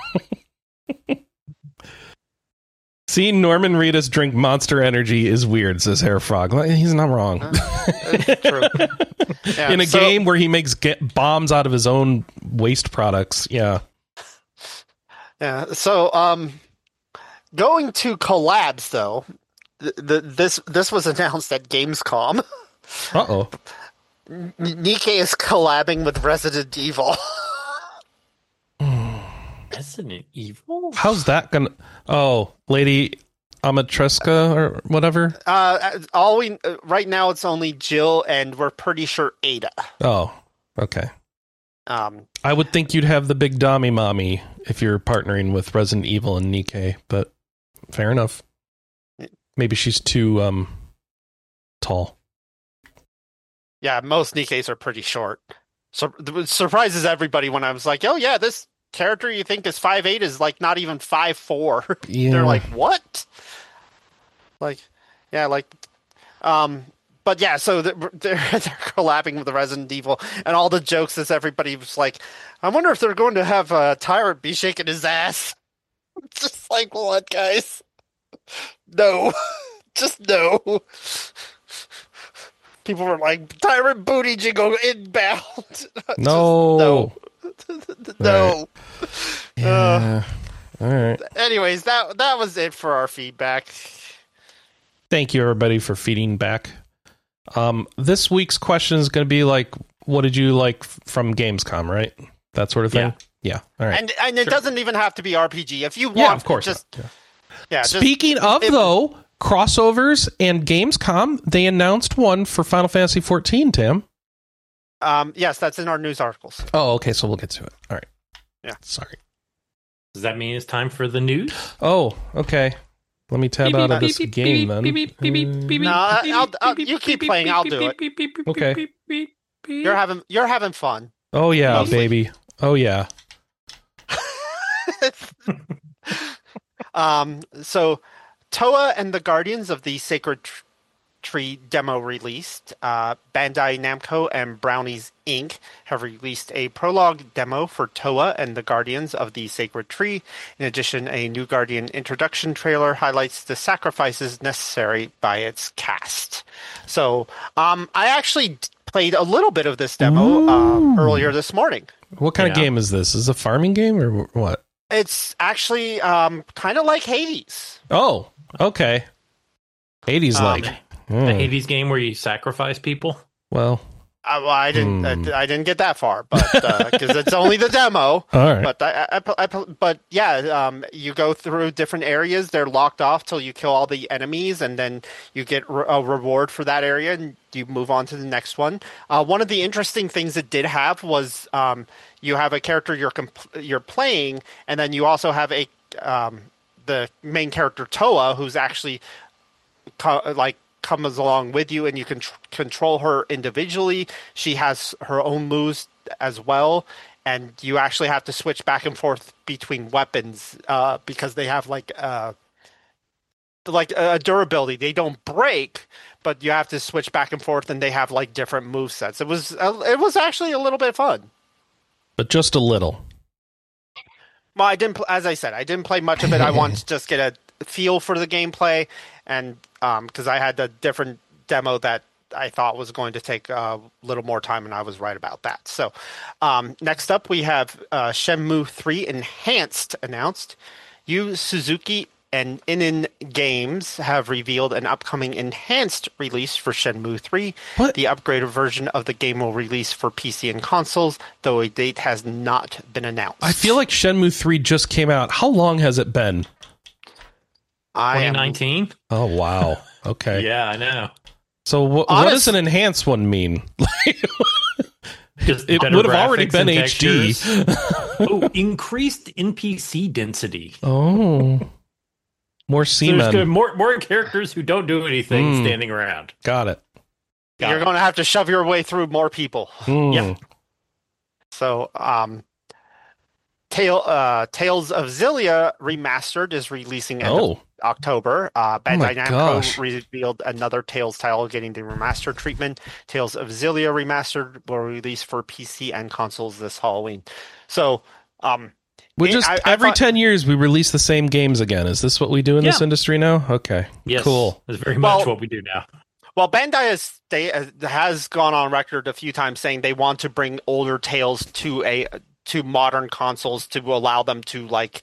Seeing Norman Reedus drink Monster Energy is weird, says Hairfrog. Well, he's not wrong. It's true. Yeah, In a so- game where he makes get bombs out of his own waste products. Yeah. Yeah. So, um, going to collabs though, th- th- this this was announced at Gamescom. Uh oh. N- Nikkei is collabing with Resident Evil. Resident Evil? How's that gonna? Oh, Lady Amatreska or whatever. Uh, all we uh, right now it's only Jill, and we're pretty sure Ada. Oh, okay. Um, I would think you'd have the big Dami mommy if you're partnering with Resident Evil and Nikkei, but fair enough. Maybe she's too um tall. yeah, most Nikkeis are pretty short. So it surprises everybody when I was like, "Oh yeah, this character you think is five eight is like not even five four." Yeah. They're like, "What?" Like, yeah, like, um, but yeah. So they're they're, they're collabing with the Resident Evil, and all the jokes is everybody was like, "I wonder if they're going to have uh, Tyrant be shaking his ass." It's just like, what, guys? No, just no. People were like, Tyrant booty jingle inbound. Just No. no. No. Yeah. All right. Anyways, that that was it for our feedback. Thank you, everybody, for feeding back. Um, this week's question is going to be like, what did you like f- from Gamescom, right? That sort of thing? Yeah. All right. And and it doesn't even have to be R P G. If you want, yeah, of course. just not. Yeah. yeah. Just, Speaking of, if- though, crossovers and Gamescom, they announced one for Final Fantasy fourteen, Tim. um, yes, that's in our news articles. Oh, okay, so we'll get to it. All right. Yeah. Sorry. Does that mean it's time for the news? Oh, okay. Let me tab out of this game, then. Uh, No, I'll, I'll, you keep playing. I'll do it. Okay. You're having you're having fun. Oh, yeah, Mostly. baby. Oh, yeah. Um, so Toa and the Guardians of the Sacred Tr- Tree demo released. Uh, Bandai Namco and Brownies Incorporated have released a prologue demo for Toa and the Guardians of the Sacred Tree. In addition, a new Guardian introduction trailer highlights the sacrifices necessary by its cast. So, um, I actually played a little bit of this demo uh, earlier this morning. What kind Yeah. of game is this? Is it a farming game or what? It's actually um, kind of like Hades. Oh, okay. Hades Um, like. The Hmm. Hades game where you sacrifice people. Well, Uh, well, I didn't. Hmm. I, I didn't get that far, but because it's only the demo. all right. But I, I, I, I- but yeah, um, you go through different areas. They're locked off till you kill all the enemies, and then you get re- a reward for that area, and you move on to the next one. Uh, one of the interesting things it did have was um, you have a character you're comp- you're playing, and then you also have a um, the main character Toa, who's actually co- like comes along with you, and you can tr- control her individually. She has her own moves as well, and you actually have to switch back and forth between weapons uh, because they have like uh, like a durability. They don't break, but you have to switch back and forth, and they have like different move sets. It was uh, it was actually a little bit fun. But just a little. Well, I didn't. Pl- as I said, I didn't play much of it. I wanted to just get a feel for the gameplay, and um, because I had a different demo that I thought was going to take a little more time, and I was right about that. So, um, next up we have uh, Shenmue three Enhanced announced. Yu Suzuki and Inin Games have revealed an upcoming enhanced release for Shenmue three. What? The upgraded version of the game will release for P C and consoles, though a date has not been announced. I feel like Shenmue three just came out. How long has it been? I am- twenty nineteen. Oh, wow. Okay. Yeah, I know. So wh- what Honest- does an enhanced one mean? Just It better would have already graphics been and H D. textures. Oh, increased N P C density. Oh. More So there's good, seamen. more more characters who don't do anything Mm. standing around. Got it. Got You're it. going to have to shove your way through more people. Hmm. Yeah. So, um, Tale, uh, Tales of Zillia Remastered is releasing end of Oh. October. Uh, Oh my Bandai gosh. Namco revealed another Tales title getting the remastered treatment. Tales of Zillia Remastered will release for P C and consoles this Halloween. So, um, We It- just I- I every thought- ten years we release the same games again. Is this what we do in this Yeah. industry now? Okay. Yes, Cool. That's very much Well- what we do now. well, Bandai has, they, uh, has gone on record a few times saying they want to bring older Tales to a to modern consoles to allow them to like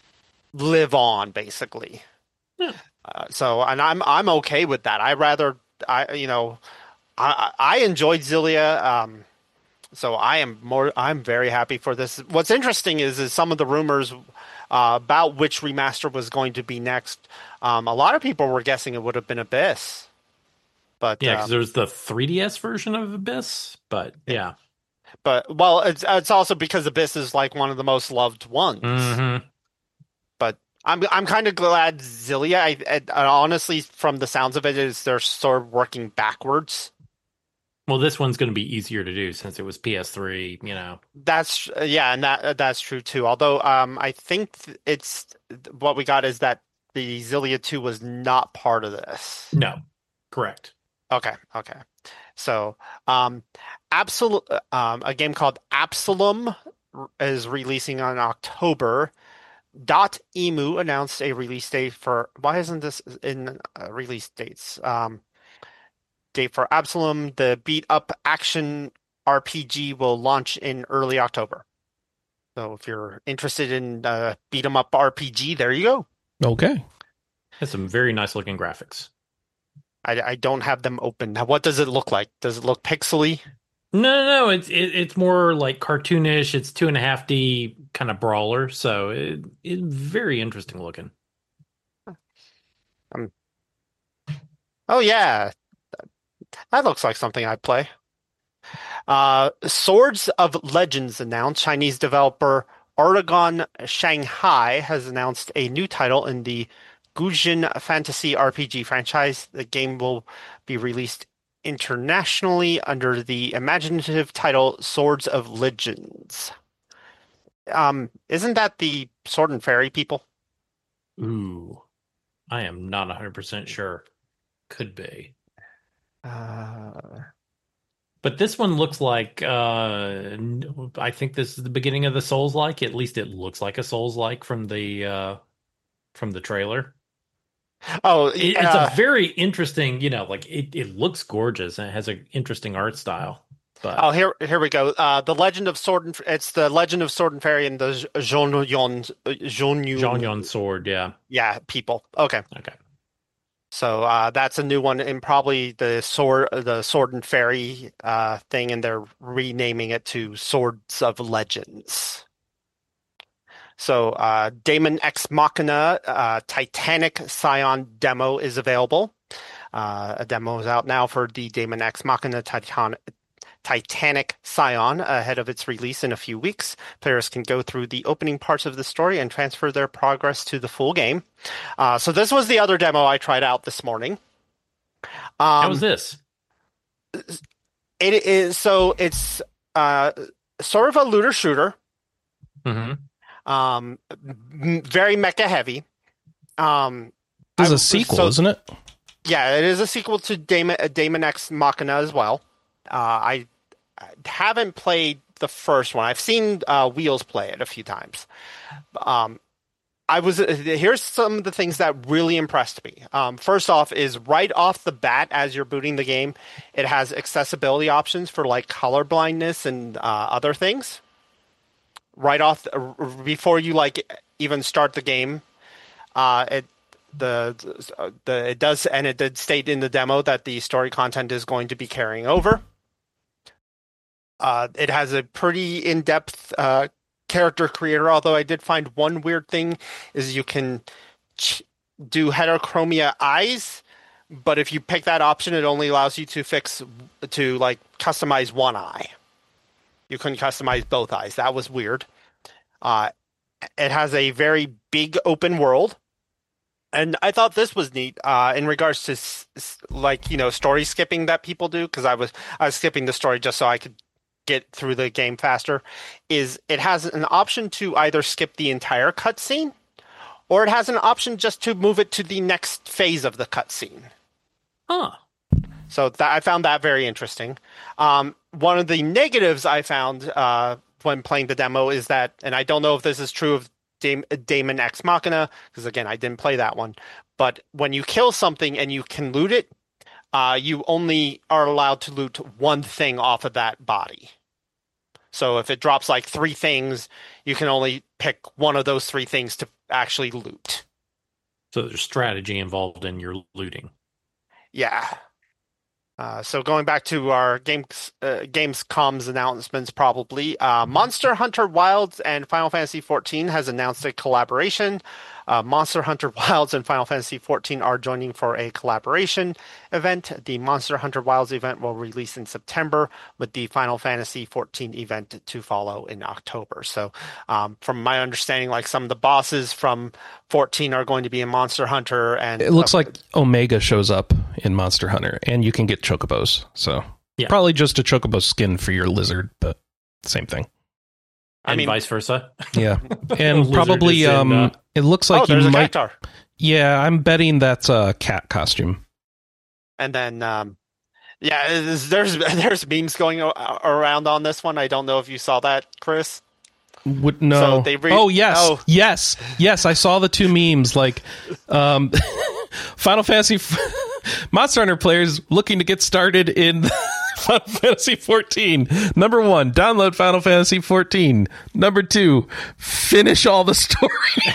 live on, basically. Yeah. Uh, so, and I'm I'm okay with that. I rather I you know I I enjoyed Zillia. Um, so I am more I'm very happy for this. What's interesting is is some of the rumors uh, about which remaster was going to be next. Um, a lot of people were guessing it would have been Abyss, but Yeah, uh, because there's the three D S version of Abyss, but yeah. but well, it's it's also because Abyss is like one of the most loved ones. hmm But I'm I'm kind of glad Zillia. I, I, I honestly, from the sounds of it, is they're sort of working backwards. Well, this one's going to be easier to do since it was P S three. You know, That's yeah, and that that's true too. Although um, I think it's what we got is that the Zillia two was not part of this. no, correct. Okay, okay. So, um, Absol um, a game called Absalom is releasing on October. Dot Emu announced a release date for. Why isn't this in uh, release dates? Um, date for Absalom, the beat up action R P G, will launch in early October. So if you're interested in uh, beat 'em up R P G, there you go. Okay. Has some very nice looking graphics. I, I don't have them open. Now, what does it look like? Does it look pixely? No, no, no. It's it, it's more like cartoonish. It's two and a half D kind of brawler. So it, it's very interesting looking. Oh yeah, that looks like something I'd play. Uh, Swords of Legends announced. Chinese developer Aragon Shanghai has announced a new title in the Gujin Fantasy R P G franchise. The game will be released internationally under the imaginative title Swords of Legends. Um, isn't that the Sword and Fairy people? Ooh, I am not one hundred percent sure. Could be. Uh, But this one looks like uh, I think this is the beginning of the Souls-like. At least it looks like a Souls-like from the uh, from the trailer. oh, It, it's uh, a very interesting, you know, like it, it looks gorgeous and it has an interesting art style. But oh, here here we go. Uh, the Legend of Sword and it's the Legend of Sword and Fairy and the Zhongyun Zhongyun Zhongyun sword, yeah, yeah people. Okay, okay. so uh, that's a new one, and probably the sword the Sword and Fairy uh, thing, and they're renaming it to Swords of Legends. So, uh, Daemon X Machina uh, Titanic Scion demo is available. Uh, a demo is out now for the Daemon X Machina Titan Titanic Scion ahead of its release in a few weeks. Players can go through the opening parts of the story and transfer their progress to the full game. Uh, so this was the other demo I tried out this morning. Um, How was this? It is so it's uh, sort of a looter shooter. Mm-hmm. Um, m- very mecha heavy. Um, This is I- a sequel, so- isn't it? Yeah, it is a sequel to Daemon, uh, Daemon X Machina as well. Uh, I, I haven't played the first one. I've seen uh, Wheels play it a few times. Um, I was uh, here's some of the things that really impressed me. Um, first off, is right off the bat as you're booting the game, it has accessibility options for like color blindness and uh, other things. Right off the, before you like even start the game, uh, it the the it does and it did state in the demo that the story content is going to be carrying over. Uh, it has a pretty in-depth uh, character creator, although I did find one weird thing is you can ch- do heterochromia eyes, but if you pick that option, it only allows you to fix to like customize one eye. You couldn't customize both eyes. That was weird. Uh, it has a very big open world. And I thought this was neat uh, in regards to s- s- like, you know, story skipping that people do, because I was I was skipping the story just so I could get through the game faster, is it has an option to either skip the entire cutscene or it has an option just to move it to the next phase of the cutscene. Huh. So that, I found that very interesting. Um, one of the negatives I found uh, when playing the demo is that, and I don't know if this is true of Dam- Daemon X Machina, because again, I didn't play that one, but when you kill something and you can loot it, uh, you only are allowed to loot one thing off of that body. So if it drops like three things, you can only pick one of those three things to actually loot. So there's strategy involved in your looting. Yeah. Uh, so going back to our games, uh, Gamescom's announcements, probably uh, Monster Hunter Wilds and Final Fantasy fourteen has announced a collaboration. Uh, Monster Hunter Wilds and Final Fantasy fourteen are joining for a collaboration event. The Monster Hunter Wilds event will release in September, with the Final Fantasy fourteen event to follow in October. So, um, from my understanding, like some of the bosses from fourteen are going to be in Monster Hunter, and It looks uh, like Omega shows up in Monster Hunter, and you can get chocobos. So Yeah. probably just a chocobo skin for your lizard, but same thing. I And mean- vice versa. Yeah, and Lizard probably is in, um, uh, it looks oh, like there's you a might. Cactar. Yeah, I'm betting that's a cat costume. And then, um, yeah, there's there's, there's memes going o- around on this one. I don't know if you saw that, Chris. Would no? So they re- oh yes, oh. yes, yes. I saw the two memes. Like, um, Final Fantasy, f- Monster Hunter players looking to get started in Final Fantasy fourteen. Number one, download Final Fantasy fourteen. Number two, finish all the story.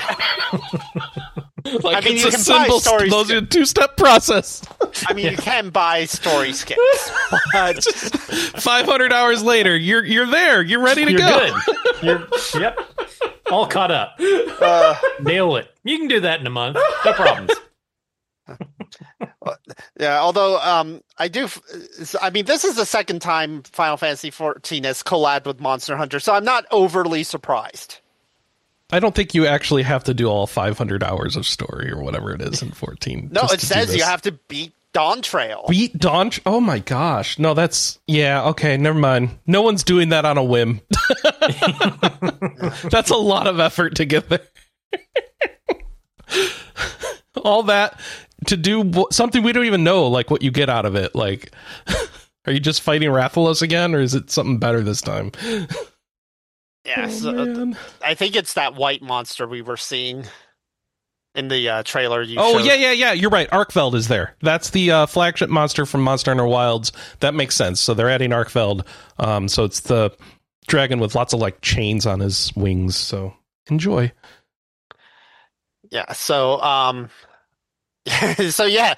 Like I mean, it's you a can buy simple. stories- Those are a two-step process. I mean, you can buy story skips, but Five hundred hours later, you're you're there. You're ready to You're go. good. You're yep. All caught up. uh, Nail it. You can do that in a month. No problems. yeah. Although, um, I do. f- I mean, this is the second time Final Fantasy fourteen has collabed with Monster Hunter, so I'm not overly surprised. I don't think you actually have to do all five hundred hours of story or whatever it is in fourteen. No, just it to do says you this. have to beat Dawn Trail. beat Dawn. Tr- Oh my gosh. No, that's yeah, okay, never mind. No one's doing that on a whim. That's a lot of effort to get there. All that to do w- something we don't even know, like what you get out of it. Like, are you just fighting Rathalos again, or is it something better this time? Yeah, Oh, so, man. I think it's that white monster we were seeing in the uh, trailer. You Oh, showed. yeah, yeah, yeah. You're right. Arkveld is there. That's the uh, flagship monster from Monster Hunter Wilds. That makes sense. So they're adding Arkveld. Um, so it's the dragon with lots of like chains on his wings. So enjoy. Yeah, so um so yeah.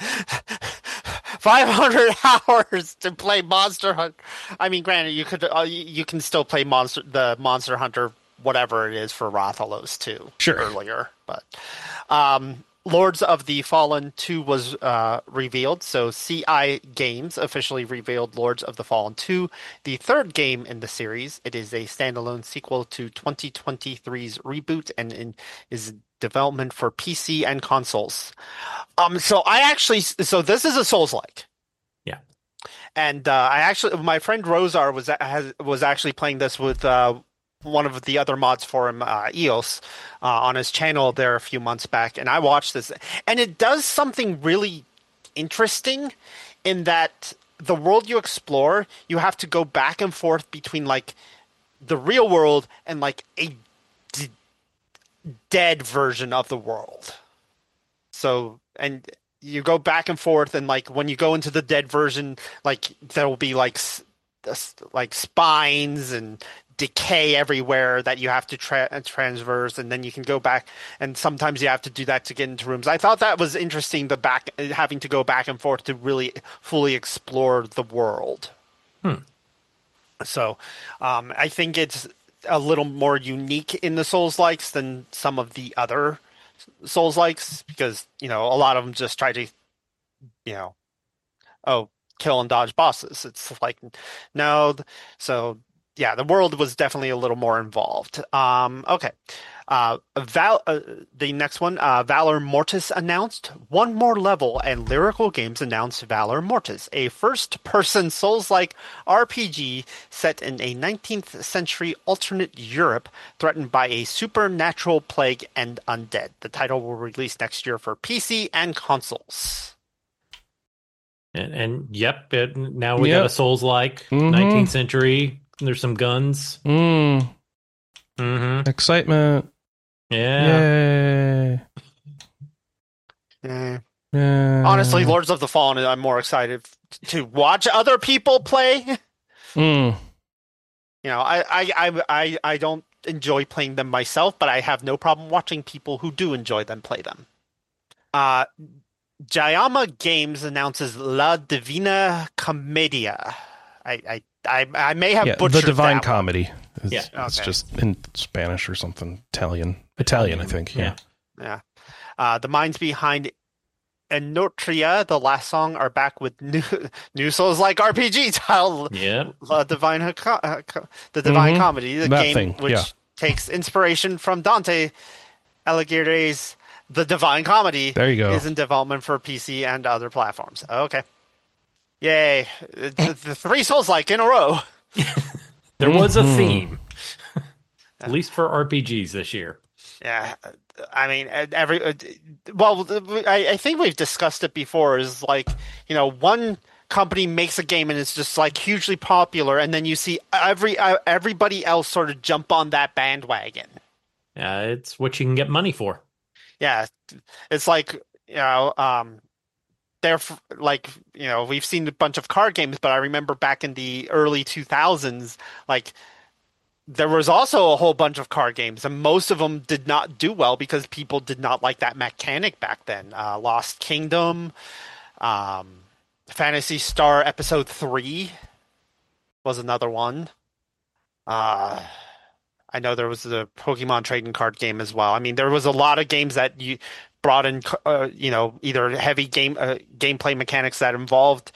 five hundred hours to play Monster Hunter. I mean, granted, you could uh, you can still play Monster the Monster Hunter whatever it is for Rathalos too. Sure. Earlier, but um Lords of the Fallen two was uh, revealed, so C I Games officially revealed Lords of the Fallen two, the third game in the series. It is a standalone sequel to twenty twenty-three's reboot and in, is development for P C and consoles. Um, so I actually, so this is a Souls-like. Yeah. And uh, I actually, my friend Rosar was has, was actually playing this with uh, one of the other mods for him, uh, Eos, uh, on his channel there a few months back, and I watched this, and it does something really interesting in that the world you explore, you have to go back and forth between like the real world and like a d- dead version of the world. So, and you go back and forth, and like when you go into the dead version, like there will be like like spines and decay everywhere that you have to tra- transverse, and then you can go back, and sometimes you have to do that to get into rooms. I thought that was interesting, the back having to go back and forth to really fully explore the world. Hmm. So um, I think it's a little more unique in the Souls-likes than some of the other Souls-likes, because, you know, a lot of them just try to, you know, oh, kill and dodge bosses. It's like, no, so yeah, the world was definitely a little more involved. Um, okay. Uh, Val, uh, the next one, uh, Valor Mortis announced one more level, and Lyrical Games announced Valor Mortis, a first-person Souls-like R P G set in a nineteenth century alternate Europe threatened by a supernatural plague and undead. The title will release next year for P C and consoles. And, and yep, it, now we Yep. got a Souls-like Mhm. nineteenth century. There's some guns. Mm, Mm-hmm. excitement. Yeah. Yay. Eh. Yeah. Honestly, Lords of the Fallen, I'm more excited to watch other people play. Mm. You know, I, I, I, I, I don't enjoy playing them myself, but I have no problem watching people who do enjoy them play them. Uh, Jayama Games announces La Divina Commedia. I, I, I, I may have Yeah, butchered the Divine that one. Comedy. It's, Yeah. it's Okay. just in Spanish or something. Italian. Italian, I think. Yeah. Yeah. Uh, the minds behind Enotria, the last song, are back with new, new Souls-like R P G title Yeah. La Divine, Co- uh, Co- the Divine Mhm. Comedy, the That game thing, which yeah. takes inspiration from Dante Alighieri's The Divine Comedy. There you go. Is in development for P C and other platforms. Okay. Yay. the, the three Souls-like in a row. There was a Mhm. theme, at least for R P Gs this year. Yeah, I mean, every uh, well, I, I think we've discussed it before. Is like, you know, one company makes a game and it's just like hugely popular, and then you see every uh, everybody else sort of jump on that bandwagon. Yeah, it's what you can get money for. Yeah, it's like, you know, um, they're f- like, you know, we've seen a bunch of card games, but I remember back in the early two thousands, like, there was also a whole bunch of card games, and most of them did not do well because people did not like that mechanic back then. Uh, Lost Kingdom, um, Phantasy Star Episode three was another one. Uh, I know there was a Pokemon trading card game as well. I mean, there was a lot of games that you brought in, uh, you know, either heavy game uh, gameplay mechanics that involved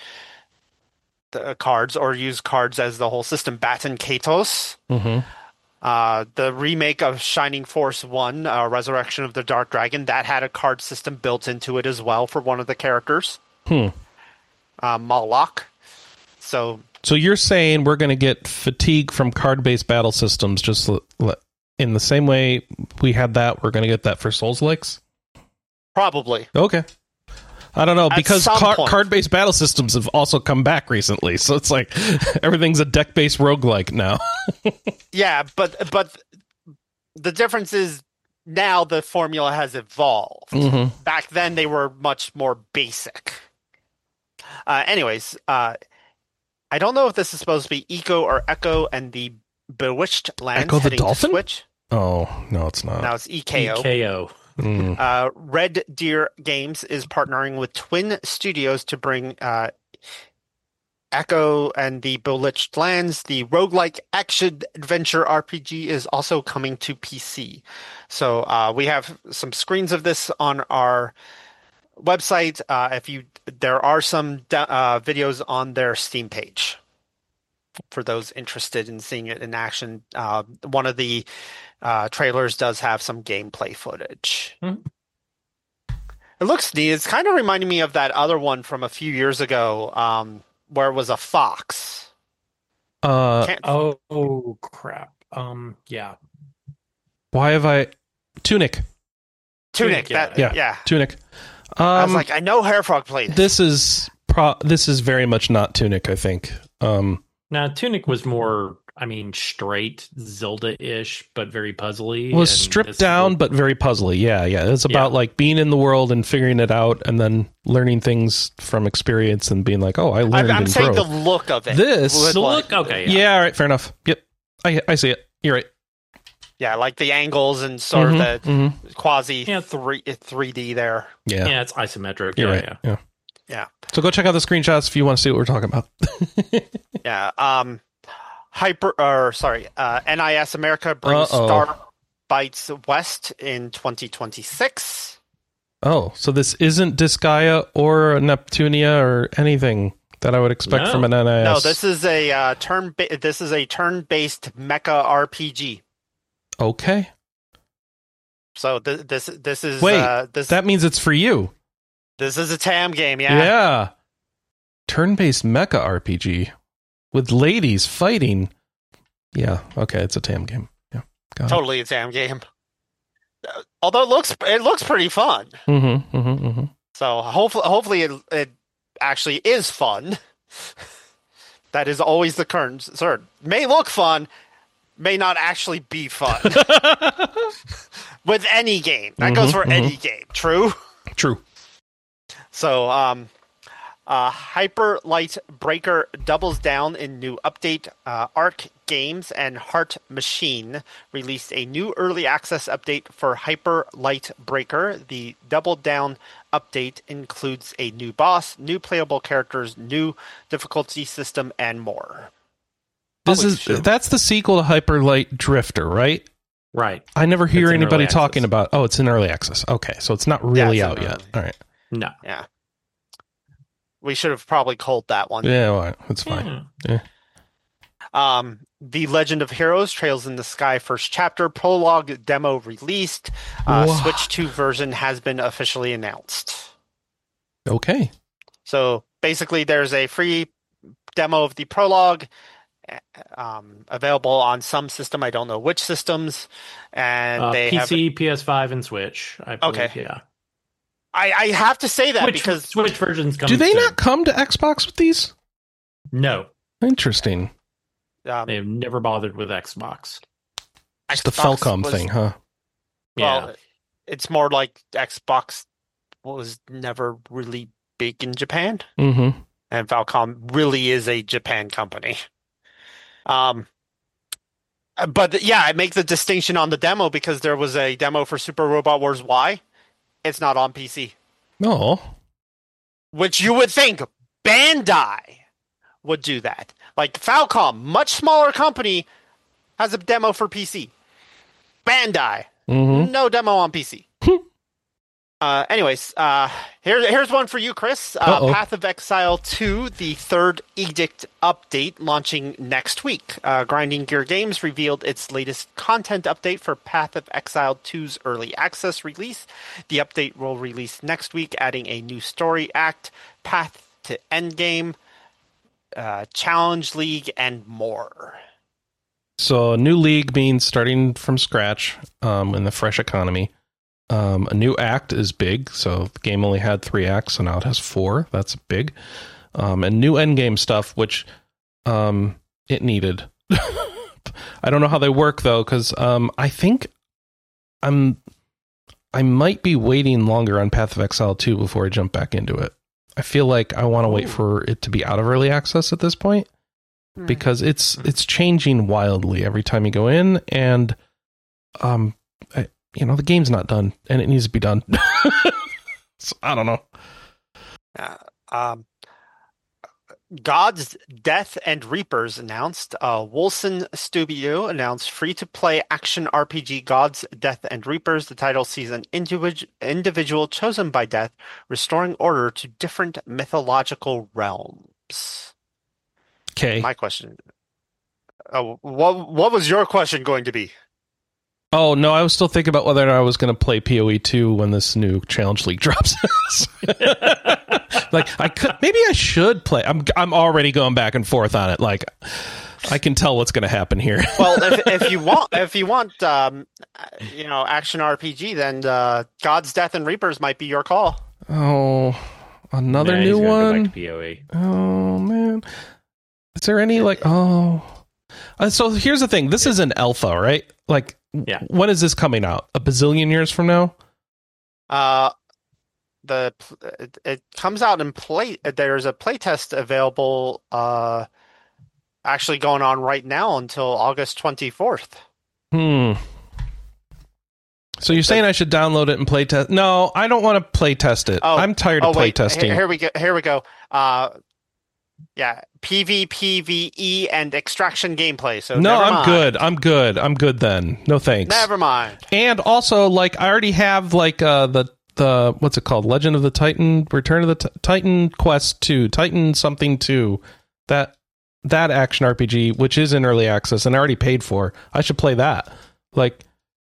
the cards or use cards as the whole system. Baton Kaitos, Mm-hmm. uh, the remake of Shining Force one, uh, Resurrection of the Dark Dragon, that had a card system built into it as well for one of the characters, Hmm. uh, Moloch. So So you're saying we're going to get fatigue from card-based battle systems just l- l- in the same way we had that, we're going to get that for Souls-likes? probably. Okay. I don't know, At because some car- point. card-based battle systems have also come back recently, so it's like everything's a deck-based roguelike now. Yeah, but but the difference is now the formula has evolved. Mm-hmm. Back then, they were much more basic. Uh, anyways, uh, I don't know if this is supposed to be Eco or Echo and the Bewitched Lands Echo the heading to Dolphin? Switch. Oh, no, it's not. Now it's E K O. E K O. Mm. Uh, Red Deer Games is partnering with Twin Studios to bring uh, Echo and the Bewitched Lands. The roguelike action adventure R P G is also coming to P C. So uh, we have some screens of this on our website. Uh, if you, there are some uh, videos on their Steam page for those interested in seeing it in action. Uh, one of the uh, trailers does have some gameplay footage. Hmm. It looks neat. It's kind of reminding me of that other one from a few years ago, um, where it was a fox. Uh, Can't- Oh, oh crap. Um, yeah. why have I... Tunic. Tunic. Tunic, yeah. That, Yeah. yeah. Tunic. Um, I was like, I know Hairfrog played. this is pro- this is very much not Tunic, I think. Um, Now, Tunic was more, I mean, straight Zelda-ish, but very puzzly. was and stripped this- down, but very puzzly. Yeah, yeah. It's about Yeah. like being in the world and figuring it out, and then learning things from experience and being like, "Oh, I I'm, learned I'm and saying grew." the look of it. This- would The like- look, okay. yeah. all right, fair enough. Yep, I I see it. You're right. yeah, like the angles and sort Mhm, of the mhm. quasi Yeah. three three D there. Yeah, Yeah, it's isometric. you're yeah, right. yeah. Yeah. Yeah. So go check out the screenshots if you want to see what we're talking about. Yeah. Um, Hyper, or sorry, uh, N I S America brings Uh-oh. Star Bites West in twenty twenty-six. Oh, so this isn't Disgaea or Neptunia or anything that I would expect No. from an N I S. No, this is a uh, turn. Ba- this is a turn-based mecha R P G. Okay. So th- this this is Wait, uh, this That means it's for you. this is a T A M game. Yeah. Yeah. Turn-based mecha R P G with ladies fighting. Yeah. Okay, it's a T A M game. Yeah. Got it. Totally a T A M game. Uh, Although it looks it looks pretty fun. Mm-hmm. Mm-hmm. Mm-hmm. So hopefully hopefully it, it actually is fun. That is always the concern. May look fun, may not actually be fun. With any game. That goes Mhm, for mhm. any game. True? True. So, um, uh, Hyper Light Breaker doubles down in new update. Uh, Arc Games and Heart Machine released a new early access update for Hyper Light Breaker. The double down update includes a new boss, new playable characters, new difficulty system, and more. This Probably is should. that's the sequel to Hyper Light Drifter, right? Right. I never hear It's in anybody early talking access. about. Oh, it's in early access. Okay, so it's not really it's in out yet. early. All right. No. Yeah. We should have probably called that one. Yeah, well, it's fine. Yeah. Um, The Legend of Heroes Trails in the Sky first chapter prologue demo released. Uh, Whoa. Switch two version has been officially announced. Okay. So basically, there's a free demo of the prologue um, available on some system. I don't know which systems, and Uh, they P C, have. P S five, and Switch. I believe, Okay. Yeah. I, I have to say that Switch, because Switch versions come. Do they soon. not come to Xbox with these? No, Interesting. um, they've never bothered with Xbox. It's the Xbox Falcom was- thing, huh? Well, Yeah. it's more like Xbox was never really big in Japan. Mm-hmm. And Falcom really is a Japan company. Um, but yeah, I make the distinction on the demo because there was a demo for Super Robot Wars Y. It's not on P C, Oh. which you would think Bandai would do that. Like Falcom, much smaller company, has a demo for P C. Bandai, Mm-hmm. no demo on P C. Uh, anyways, uh, here, here's one for you, Chris. Uh, Uh-oh. Path of Exile two, the third Edict update, launching next week. Uh, Grinding Gear Games revealed its latest content update for Path of Exile two's early access release. The update will release next week, adding a new story act, path to endgame, uh, challenge league, and more. So new league means starting from scratch um, in the fresh economy. Um, a new act is big, so the game only had three acts, so now it has four. That's big. Um, and new endgame stuff, which um, it needed. I don't know how they work though, because um, I think I'm I might be waiting longer on Path of Exile two before I jump back into it. I feel like I want to wait for it to be out of early access at this point, because it's it's changing wildly every time you go in, and um. I, you know, the game's not done, and it needs to be done. So, I don't know. Uh, um, God's Death and Reapers announced. Uh, Wolcen Studio announced free-to-play action R P G God's Death and Reapers. The title sees an individu- individual chosen by death, restoring order to different mythological realms. Okay. My question. Oh, what what was your question going to be? Oh, no, I was still thinking about whether or not I was going to play P O E two when this new Challenge League drops. Like, I could, maybe I should play. I'm I'm already going back and forth on it. Like, I can tell what's going to happen here. Well, if if you want if you want um, you know, action R P G, then uh, God's Death and Reapers might be your call. Oh, another Nah, he's new gonna go one? back to P O E. Oh, man. Is there any, like, oh. Uh, so here's the thing. This is an alpha, right? Like, Yeah. when is this coming out? A bazillion years from now? Uh, the it, it comes out in play. There's a playtest available. Uh, actually going on right now until August twenty-fourth. Hmm. So you're saying I should download it and play test? No, I don't want to play test it. Oh, I'm tired oh of play wait, testing. here, here we go. Here we go. Uh, yeah, PvP, PvE, and extraction gameplay. So no, never I'm mind. good. I'm good. I'm good then. No thanks. Never mind. And also, like, I already have like uh, the the what's it called? Legend of the Titan, Return of the T- Titan Quest two, Titan something two. That that action R P G, which is in early access and I already paid for. I should play that. Like,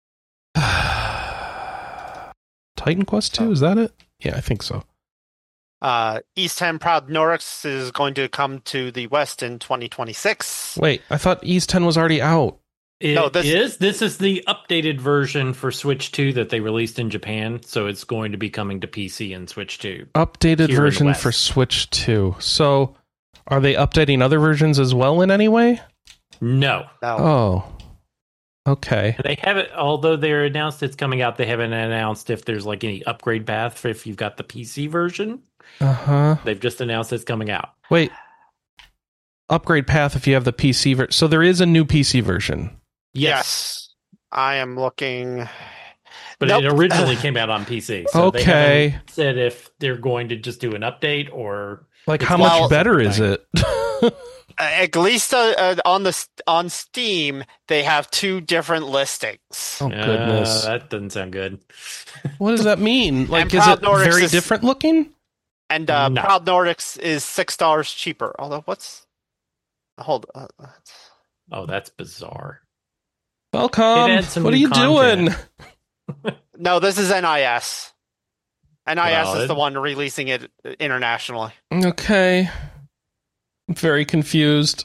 Titan Quest two, is that it? Yeah, I think so. Uh, East ten Proud Norix is going to come to the West in twenty twenty-six. Wait, I thought East ten was already out. It No, this- is. This is the updated version for Switch two that they released in Japan, so it's going to be coming to P C and Switch two. Updated Here in the version West. for Switch two. So, are they updating other versions as well in any way? No. No. Oh. Okay. They haven't, although they're announced it's coming out, they haven't announced if there's like any upgrade path for if you've got the P C version. Uh-huh. They've just announced it's coming out. Wait. Upgrade path if you have the P C version. So there is a new P C version. Yes. I am looking. But Nope. it originally came out on P C. So Okay. they haven't said if they're going to just do an update or Like, It's how well- much better is it? At least uh, uh, on the on Steam, they have two different listings. Oh, Uh, goodness. that doesn't sound good. What does that mean? Like, And is Proud it Nordics very is- different looking? And uh, No. Proud Nordics is six dollars cheaper. Although, what's hold? Uh, Oh, that's bizarre. Welcome. It adds some What are new you content. uh, no, this is N I S. N I S Well, is it- the one releasing it internationally. doing? Okay. I'm very confused.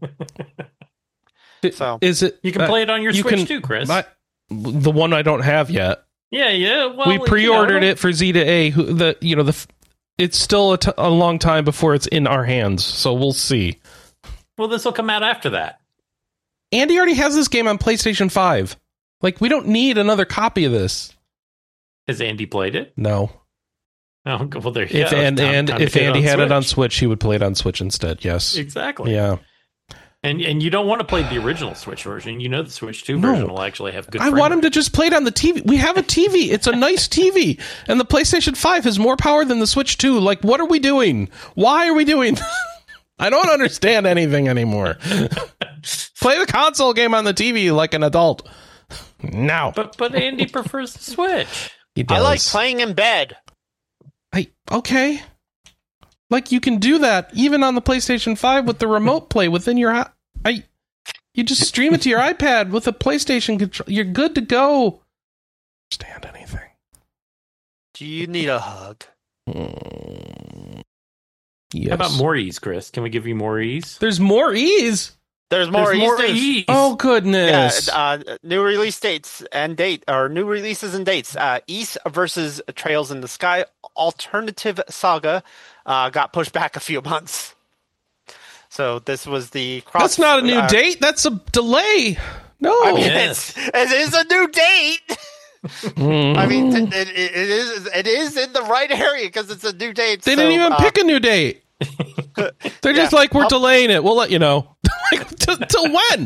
So- Is it? You can uh, play it on your you Switch can- too, Chris. my- the one I don't have yet. yeah, yeah. Well, we you know, pre-ordered it for Z to A. Who the you know the f- it's still a, t- a long time before it's in our hands, so we'll see. Well, this will come out after that. Andy already has this game on PlayStation five. Like, we don't need another copy of this. Has Andy played it? No. Oh, well, there you If go. and Time- and time to if get Andy had it on Switch. Switch, he would play it on Switch instead. Yes. Exactly. Yeah. And and you don't want to play the original Switch version. You know the Switch two No. version will actually have good I frame want him rate. to just play it on the T V. We have a T V. It's a nice T V. And the PlayStation five has more power than the Switch two. Like, what are we doing? Why are we doing I don't understand anything anymore. Play the console game on the T V like an adult. Now. But but Andy prefers the Switch. He does. I like playing in bed. I, okay. Like, you can do that even on the PlayStation five with the remote play within your i- I you just stream it to your iPad with a PlayStation control. You're good to go. Understand anything. Do you need a hug? Mm, yes. How about more ease, Chris? Can we give you more ease? There's more ease. There's more. There's more East. East. Oh Yeah, goodness! uh, new release dates and date or new releases and dates. Uh, East versus Trails in the Sky Alternative Saga uh, got pushed back a few months. So this was the cross. That's not a new uh, date. That's a delay. No. I mean, Yes. it's, it is a new date. Mm. I mean, it, it, it is it is in the right area because it's a new date. They so, didn't even uh, pick a new date. They're just Yeah. like, we're I'll- delaying it. We'll let you know. Like, t- till when?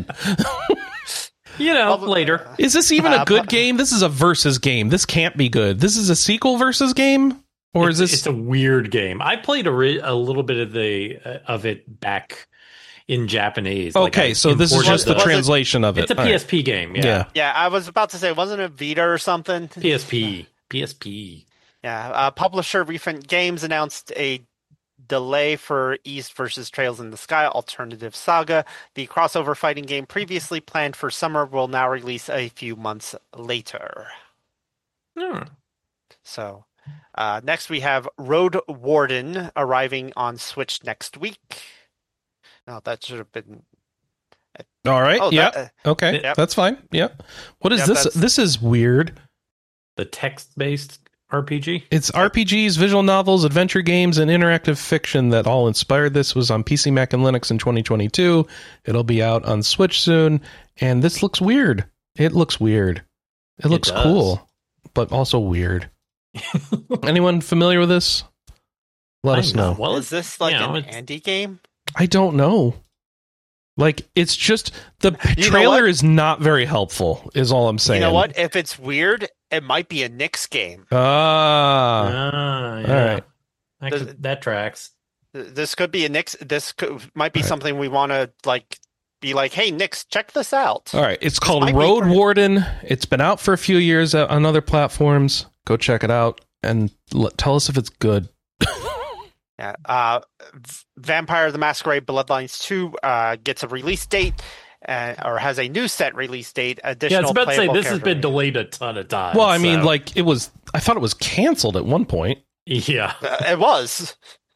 You know, I'll- later. Is this even a Uh, good but- game? This is a versus game. This can't be good. This is a sequel versus game? Or is it's, this... It's a weird game. I played a, ri- a little bit of the uh, of it back in Japanese. Like, Okay, I so this is imported just the Was it- translation of it. It's a All P right. S P game. Yeah. Yeah. Yeah, I was about to say, wasn't it Vita or something? P S P. P S P. Yeah, uh, publisher Refund Games announced a delay for East versus Trails in the Sky Alternative Saga. The crossover fighting game previously planned for summer will now release a few months later. Hmm. So, uh, next we have Road Warden arriving on Switch next week. No, that should have been. All right. Oh, yeah. that, Okay. Yep. That's fine. Yeah. What is Yep, this? that's- This is weird. The text-based R P G. It's R P Gs, visual novels, adventure games, and interactive fiction that all inspired this. Was on P C, Mac, and Linux in twenty twenty-two. It'll be out on Switch soon. And this looks weird. It looks weird. It looks does. cool, but also weird. Anyone familiar with this? Let us I'm not. know. Well, is this like you know, an it's- Andy game? I don't know. Like, it's just the You know trailer what? is not very helpful, is all I'm saying. You know what? If it's weird, it might be a Knicks game. Ah. Ah, yeah. all right. That, Does- could- that tracks. This could be a Knicks. This could, might be Right. something we want to like. Be like, hey, Knicks, check this out. All right. It's called might be Road great. Warden. It's been out for a few years uh, on other platforms. Go check it out and l- tell us if it's good. Yeah. Uh, V- Vampire the Masquerade Bloodlines two uh, gets a release date, uh, or has a new set release date. Additional Yeah, I was about to say playable this has character- been delayed a ton of times. Well, I mean, so- like, it was, I thought it was canceled at one point. yeah, Uh, it was.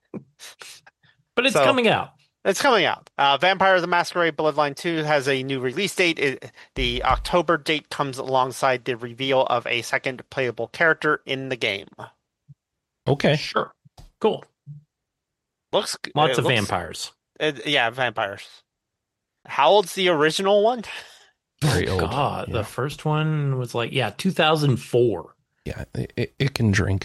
but it's So- coming out. It's coming out. Uh, Vampire the Masquerade Bloodline two has a new release date. It, the October date comes alongside the reveal of a second playable character in the game. Okay. Sure, cool. Looks Lots it of looks- vampires. it- yeah, vampires. How old's the original one? Very oh, old. God, Yeah. the first one was like yeah, two thousand four. Yeah, it, it, it can drink.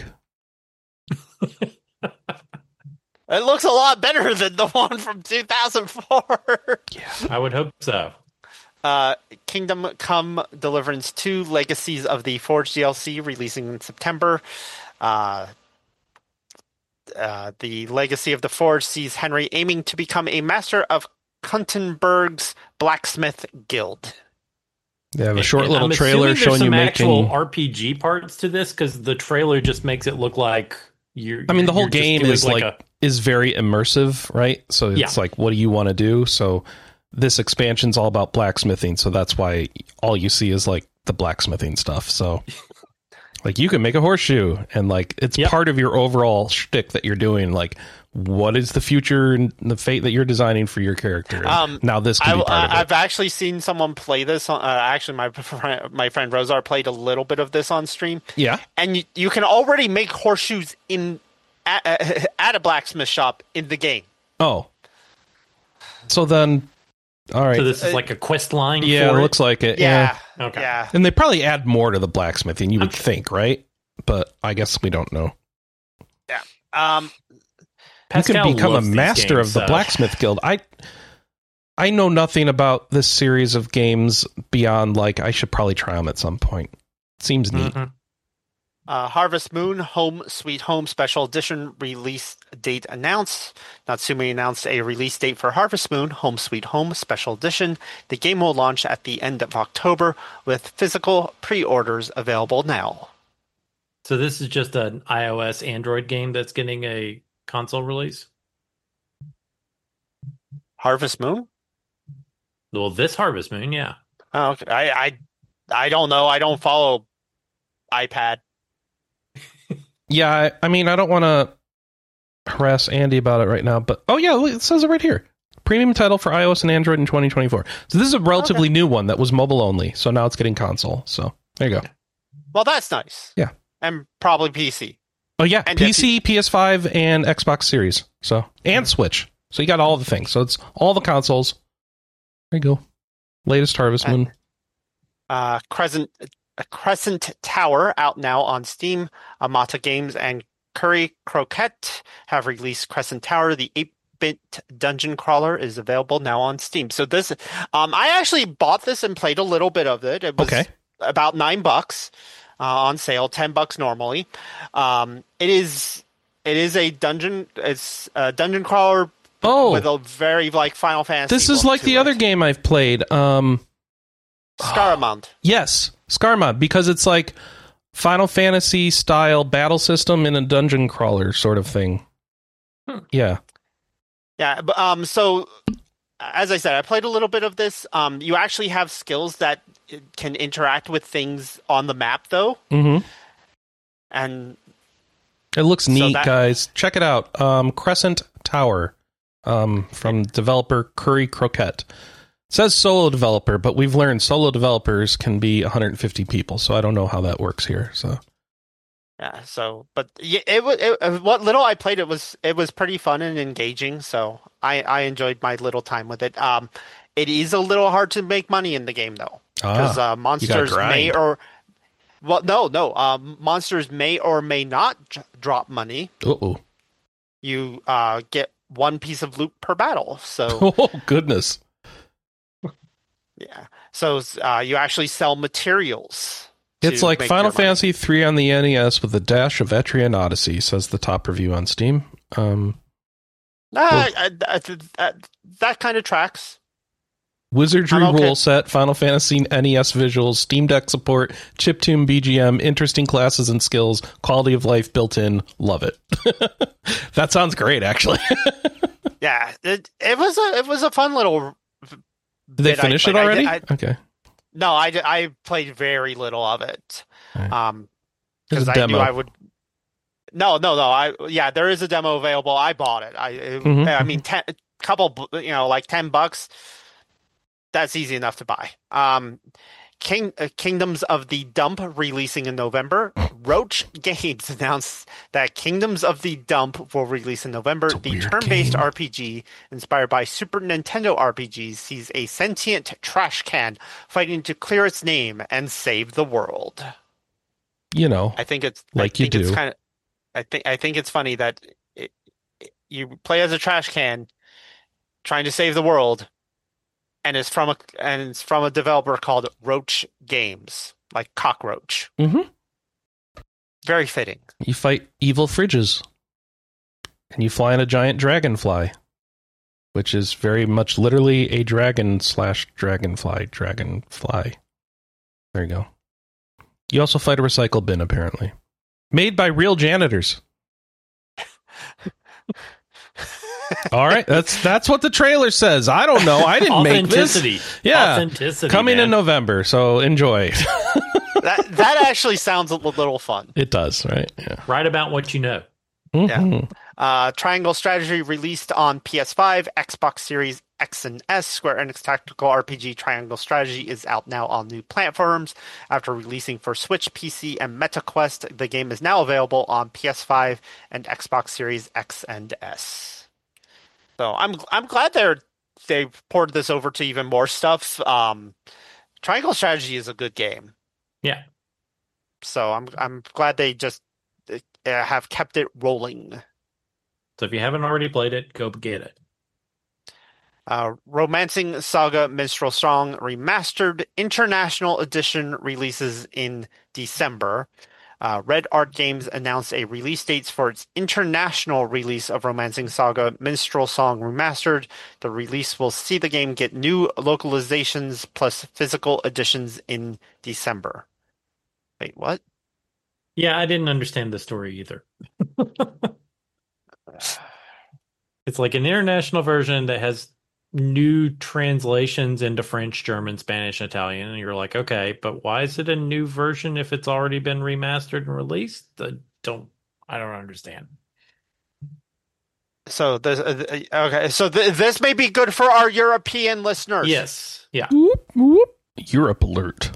It looks a lot better than the one from two thousand four. I would hope so. Uh, Kingdom Come Deliverance two Legacies of the Forge D L C releasing in September. Uh, uh, the Legacy of the Forge sees Henry aiming to become a master of Kuntenberg's blacksmith guild. They have a short And little I'm trailer assuming there's showing you some actual making. R P G parts to this because the trailer just makes it look like you're. I mean, the whole you're just game doing is like, a- is very immersive, right? So it's Yeah. like, what do you want to do? So this expansion's all about blacksmithing, so that's why all you see is like the blacksmithing stuff. So like you can make a horseshoe, and like it's Yep. part of your overall shtick that you're doing. Like, what is the future and the fate that you're designing for your character? And Um, now this can I, be part of I, it. I've actually seen someone play this. On, uh, actually, my friend, my friend Rosar played a little bit of this on stream. Yeah. And you, you can already make horseshoes in at, at a blacksmith shop in the game. Oh. So then, all right. So this is Uh, like a quest line. yeah, for it it? looks like it. Yeah. Okay. Yeah. And they probably add more to the blacksmithing, you would Okay. think, right? But I guess we don't know. Um, Pascal you can become a loves these master games, of the so- blacksmith guild. I I know nothing about this series of games beyond like I should probably try them at some point. Seems neat. Mhm. uh, Harvest Moon Home Sweet Home Special Edition release date announced. Natsume announced a release date for Harvest Moon Home Sweet Home Special Edition. The game will launch at the end of October with physical pre-orders available now. So this is just an iOS Android game that's getting a console release. Harvest Moon? Well, this Harvest Moon, yeah. Oh, okay. I, I, I don't know. I don't follow iPad. Yeah, I, I mean I don't want to harass Andy about it right now, but oh yeah, look, it says it right here. premium title for iOS and Android in twenty twenty-four. So this is a relatively Okay. new one that was mobile only. So now it's getting console. So there you go. Well, that's nice. Yeah. And probably P C. Oh yeah, And P C, P S five, and Xbox Series. So and Switch. So you got all the things. So it's all the consoles. There you go. Latest Harvest And- Moon. Uh, Crescent uh, Crescent Tower out now on Steam. Amata Games and Curry Croquette have released Crescent Tower. The eight-bit dungeon crawler is available now on Steam. So this, um, I actually bought this and played a little bit of it. It was Okay. about nine bucks uh, on sale, ten bucks normally. Um, it is it is a dungeon. It's a dungeon crawler Oh, with a very like Final Fantasy. this is look like to the it. other game I've played. Um, Scaramount. yes, Skarma, because it's like Final Fantasy style battle system in a dungeon crawler sort of thing. Hmm. Yeah. Yeah, but um, so as I said, I played a little bit of this. Um, you actually have skills that can interact with things on the map, though, Mm-hmm. and It looks So neat, that- guys. Check it out. Um, Crescent Tower um, from developer Curry Croquette. It says solo developer, but we've learned solo developers can be one hundred fifty people, so I don't know how that works here. So yeah, so but yeah, it was it, uh, what little I played. It was it was pretty fun and engaging. So I I enjoyed my little time with it. Um, it is a little hard to make money in the game though, because ah, uh, monsters may grind. or well no no um monsters may or may not d- drop money. uh-oh. You uh get one piece of loot per battle. So Oh, goodness. yeah, so uh, you actually sell materials. It's to like make Final your money. Fantasy three on the N E S with a dash of Etrian Odyssey, says the top review on Steam. Um, Uh, I, I, I, that kind of tracks. Wizardry I'm okay. rule set, Final Fantasy N E S visuals, Steam Deck support, chiptune B G M, interesting classes and skills, quality of life built in. Love it. That sounds great, actually. Yeah, it it was a it was a fun little. Did they bit I finish it played. I already? did- I- okay. No, I, did- I played very little of it. Right. Um, There's because a I demo. knew I would. No, no, no. I yeah, there is a demo available. I bought it. I it- Mhm, I mean, ten, couple, you know, like ten bucks. That's easy enough to buy. Um, King uh, Kingdoms of the Dump releasing in November. Roach Games announced that Kingdoms of the Dump will release in November. It's a The weird turn-based game. R P G inspired by Super Nintendo R P Gs sees a sentient trash can fighting to clear its name and save the world. You know, I think it's Like I you think It's do. kind of. I think I think it's funny that it, it- you play as a trash can, trying to save the world, and it's from a and it's from a developer called Roach Games, like cockroach. Mhm. Very fitting. you fight evil fridges, and you fly on a giant dragonfly, which is very much literally a dragon slash dragonfly dragonfly. There you go. You also fight a recycle bin, apparently. Made by real janitors. All right, that's that's what the trailer says. I don't know. I didn't make this. Authenticity. Yeah, Authenticity. coming man. in November, so enjoy. that that actually sounds a little fun. It does, right? Yeah. Write about what you know. Mhm. Uh, Triangle Strategy released on P S five, Xbox Series X and S. Square Enix tactical R P G Triangle Strategy is out now on new platforms. After releasing for Switch, P C, and MetaQuest, the game is now available on P S five and Xbox Series X and S. So I'm I'm glad they're they poured this over to even more stuff. Um, Triangle Strategy is a good game, Yeah. so I'm I'm glad they just uh, have kept it rolling. So if you haven't already played it, go get it. Uh, Romancing Saga Minstrel Song Remastered International Edition releases in December. Uh, Red Art Games announced a release dates for its international release of Romancing Saga Minstrel Song Remastered. The release will see the game get new localizations plus physical editions in December. Wait, what? Yeah, I didn't understand the story either. It's like an international version that has new translations into French, German, Spanish, and Italian. And you're like, okay, but why is it a new version if it's already been remastered and released? I don't I don't understand. So this uh, okay. So th- this may be good for our European listeners. Yes. Yeah. Whoop, whoop. Europe alert.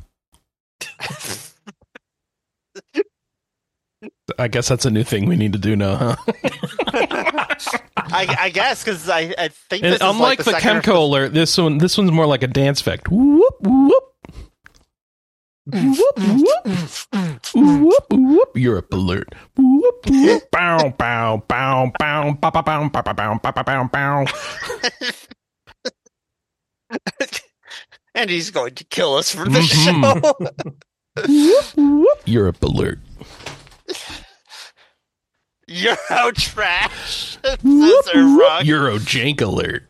I guess that's a new thing we need to do now, huh? I, I guess because I, I think And this is unlike like the, the second Chemco or- alert, this one this one's more like a dance effect. Whoop whoop. Whoop whoop. Whoop whoop. Europe alert. Whoop whoop. Bow bow bow bow bow bow bow bow bow bow bow bow. and he's going to kill us for the Mhm. show. Whoop whoop. Europe alert. Euro trash. Whoop, Scissor whoop. rock. Euro jank alert.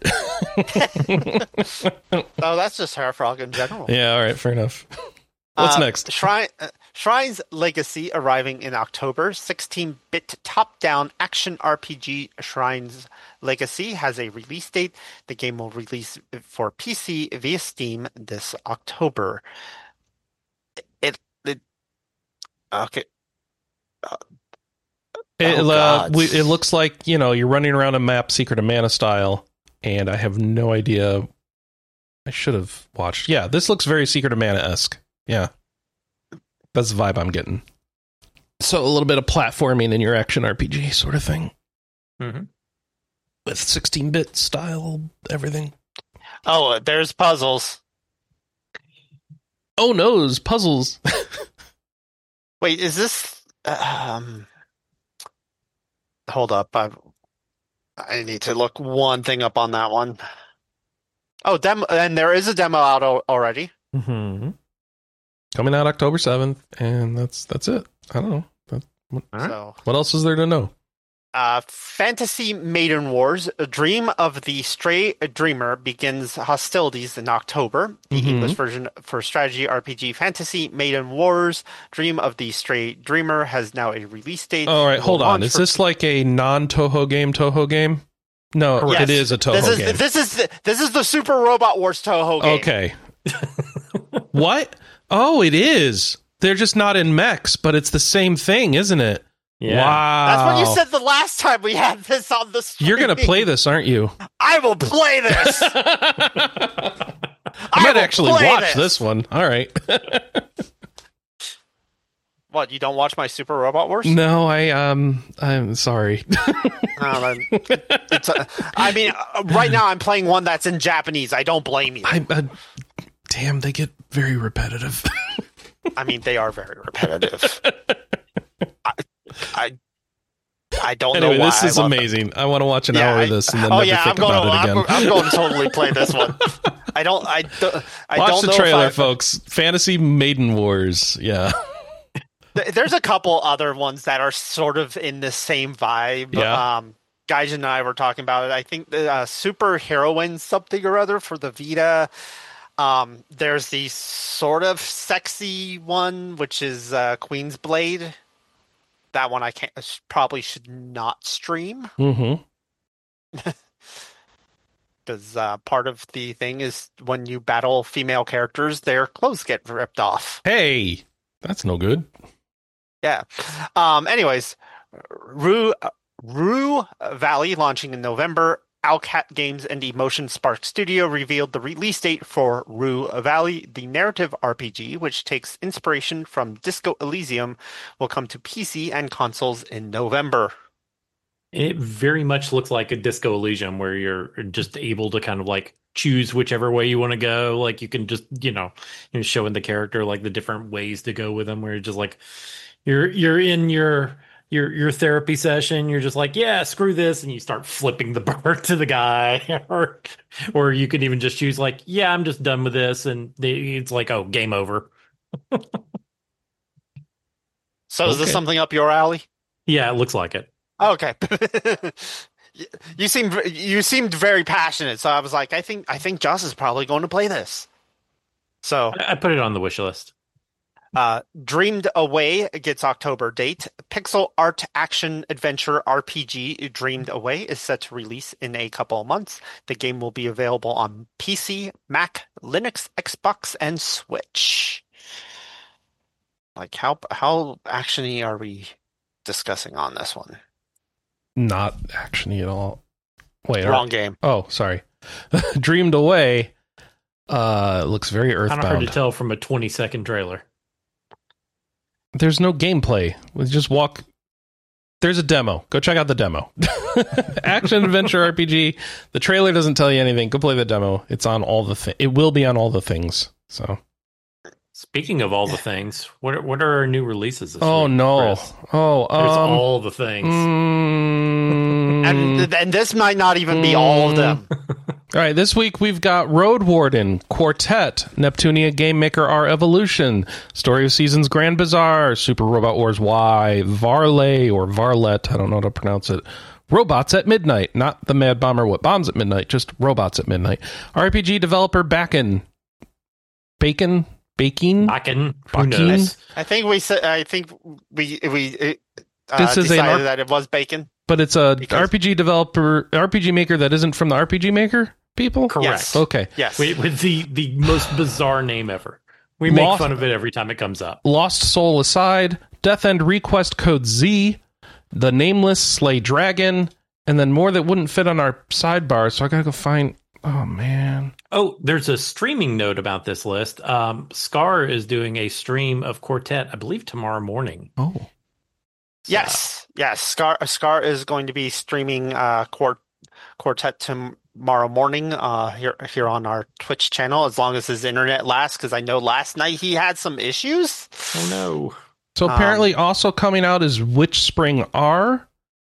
Oh, that's just Hair Frog in general. Yeah, all right, fair enough. What's Uh, next? Shrine, uh, Shrine's Legacy arriving in October. sixteen-bit top-down action R P G Shrine's Legacy has a release date. The game will release for P C via Steam this October. It, it okay. It, Oh, uh, God. we, it looks like, you know, you're running around a map, Secret of Mana style, and I have no idea. I should have watched. Yeah, this looks very Secret of Mana-esque. Yeah. That's the vibe I'm getting. So a little bit of platforming in your action R P G sort of thing. Mhm. With sixteen-bit style, everything. Oh, there's puzzles. Oh, no's, puzzles. Wait, is this? Um, hold up. I I need to look one thing up on that one. Oh, demo, and there is a demo out al- already. Mm-hmm. Coming out October seventh, and that's that's it. I don't know. That, what, All right. So, what else is there to know? uh, Fantasy Maiden Wars: A Dream of the Stray Dreamer begins hostilities in October. The Mhm. English version for strategy R P G Fantasy Maiden Wars: Dream of the Stray Dreamer has now a release date. All right, It will hold on. launch Is for- this like a non-Toho game, Toho game? No, Yes. it is a Toho This is game. this is the, this is the Super Robot Wars Toho game. Okay. What? Oh, it is. They're just not in mechs, but it's the same thing, isn't it? Yeah. Wow. That's what you said the last time we had this on the stream. You're going to play this, aren't you? I will play this. I I might will actually play watch this. this one. All right. What, you don't watch my Super Robot Wars? No, I um I'm sorry. No, then it's a, I mean, uh, right now I'm playing one that's in Japanese. I don't blame you. I, I damn, they get very repetitive. I mean, they are very repetitive. I, I, I don't Anyway, know why. this is I love them. amazing. I want to watch an Yeah, hour I- of this and then oh never yeah, think I'm going. about To, it again. I'm, I'm going to totally play this one. I don't. I don't. I Watch don't the know trailer, if I, folks. Fantasy Maiden Wars. Yeah. Th- There's a couple other ones that are sort of in the same vibe. Yeah. Um, Gaijin and I were talking about it. I think the uh, Super Heroine something or other for the Vita. Um, there's the sort of sexy one, which is uh, Queen's Blade. That one I can't probably should not stream Mm-hmm. because uh, part of the thing is when you battle female characters, their clothes get ripped off. Hey, that's no good. Yeah. Um, anyways, Rue, Rue Valley launching in November. Owlcat Games and Emotion Spark Studio revealed the release date for Rue Valley. The narrative R P G, which takes inspiration from Disco Elysium, will come to P C and consoles in November. It very much looks like a Disco Elysium where you're just able to kind of like choose whichever way you want to go. Like you can just, you know, you're showing the character like the different ways to go with them where you're just like, you're, you're in your, your, your therapy session. You're just like, yeah, screw this. And you start flipping the bird to the guy or, or you can even just choose like, yeah, I'm just done with this. And they, it's like, oh, game over. So is this Okay. something up your alley? Yeah, it looks like it. Okay. You seemed you seemed very passionate, so I was like, I think I think Joss is probably going to play this. So, I, I put it on the wish list. uh, Dreamed Away gets October date. Pixel art action adventure R P G Dreamed Away is set to release in a couple of months. The game will be available on P C, Mac, Linux, Xbox, and Switch. Like how how actiony are we discussing on this one? Not actiony at all. Wait, Wrong are, game. Oh, sorry. Dreamed Away uh, looks very Kind of hard Earthbound. to tell from a twenty second trailer. There's no gameplay. We just walk. There's a demo. Go check out the demo. Action adventure R P G. The trailer doesn't tell you anything. Go play the demo. It's on all the thi- It will be on all the things. So. Speaking of all the things, what are, what are our new releases this Oh week, no. Chris? Oh, There's um, all the things. mm, And and this might not even be all of them. All right, this week we've got Road Warden, Quartet, Neptunia Game Maker R Evolution, Story of Seasons Grand Bazaar, Super Robot Wars Y, Varley or Varlet, I don't know how to pronounce it, Robots at Midnight, not the Mad Bomber What Bombs at Midnight, just Robots at Midnight, R P G developer Bakken, Bacon, Baking, Bakken, who Bakken? knows? I think we said. I think we we uh, This is a decided nar- that it was bacon. but it's a Because- R P G developer, R P G maker that isn't from the R P G Maker people? Correct. Yes. Okay. Yes. With, with the, the most bizarre name ever. We make Lost- fun of it every time it comes up. Lost Soul Aside, Death End Request Code Z, The Nameless Slay Dragon, and then more that wouldn't fit on our sidebar, so I gotta go find... Oh, man. Oh, there's a streaming note about this list. Um, Scar is doing a stream of Quartet, I believe, tomorrow morning. Oh. So- Yes. Yes. Scar Scar is going to be streaming uh, Quart- Quartet tomorrow morning uh, here here on our Twitch channel, as long as his internet lasts. Because I know last night he had some issues. Oh, no. So apparently also coming out is Witch Spring R.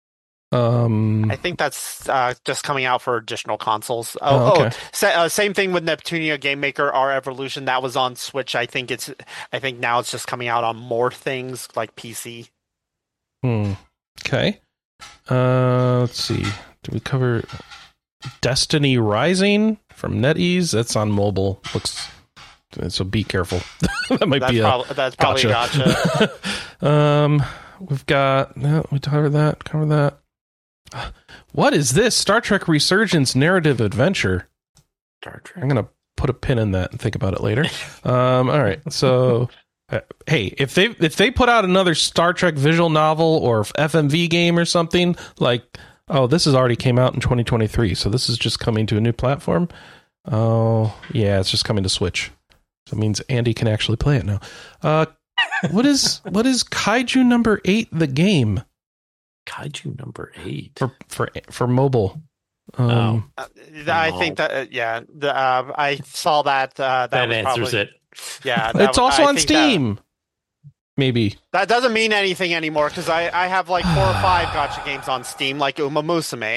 Um, I think that's uh, just coming out for additional consoles. Oh, Oh, okay. oh sa- uh, same thing with Neptunia Game Maker R Evolution. That was on Switch. I think it's. I think now it's just coming out on more things like P C. hmm. Okay. Uh, let's see. Did we cover Destiny Rising from NetEase? That's on mobile. Looks... So be careful. That might That's, be a... prob- that's probably Gotcha. gotcha. um, we've got no, we covered that. Cover that. What is this? Star Trek Resurgence narrative adventure. Star Trek. I'm gonna put a pin in that and think about it later. Um, all right. So, uh, hey, if they if they put out another Star Trek visual novel or F M V game or something like, oh, this has already came out in twenty twenty-three, so this is just coming to a new platform. Oh, yeah, it's just coming to Switch. So it means Andy can actually play it now. Uh, what is what is Kaiju number eight? The game Kaiju number eight. for for for mobile. Um, Uh, I think that uh, yeah, the, uh, I saw that. Uh, that that was answers probably, it. Yeah, that, it's also I on think that- Steam. Maybe. That, doesn't mean anything anymore because I, I have like four or five gotcha games on Steam, like Uma Musume.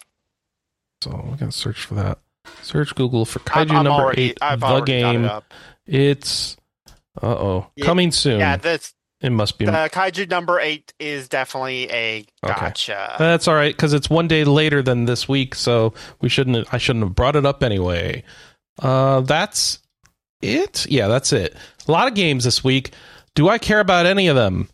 So we're gonna search for that. Search Google for I'm- Kaiju I'm number already- eight. I've the already got it game. up. It's uh oh Yeah, coming soon. Yeah, this it must be. the Kaiju number eight is definitely a gotcha. That's all right because it's one day later than this week, so we shouldn't. I shouldn't have brought it up anyway. Uh, that's it. Yeah, that's it. A lot of games this week. Do I care about any of them?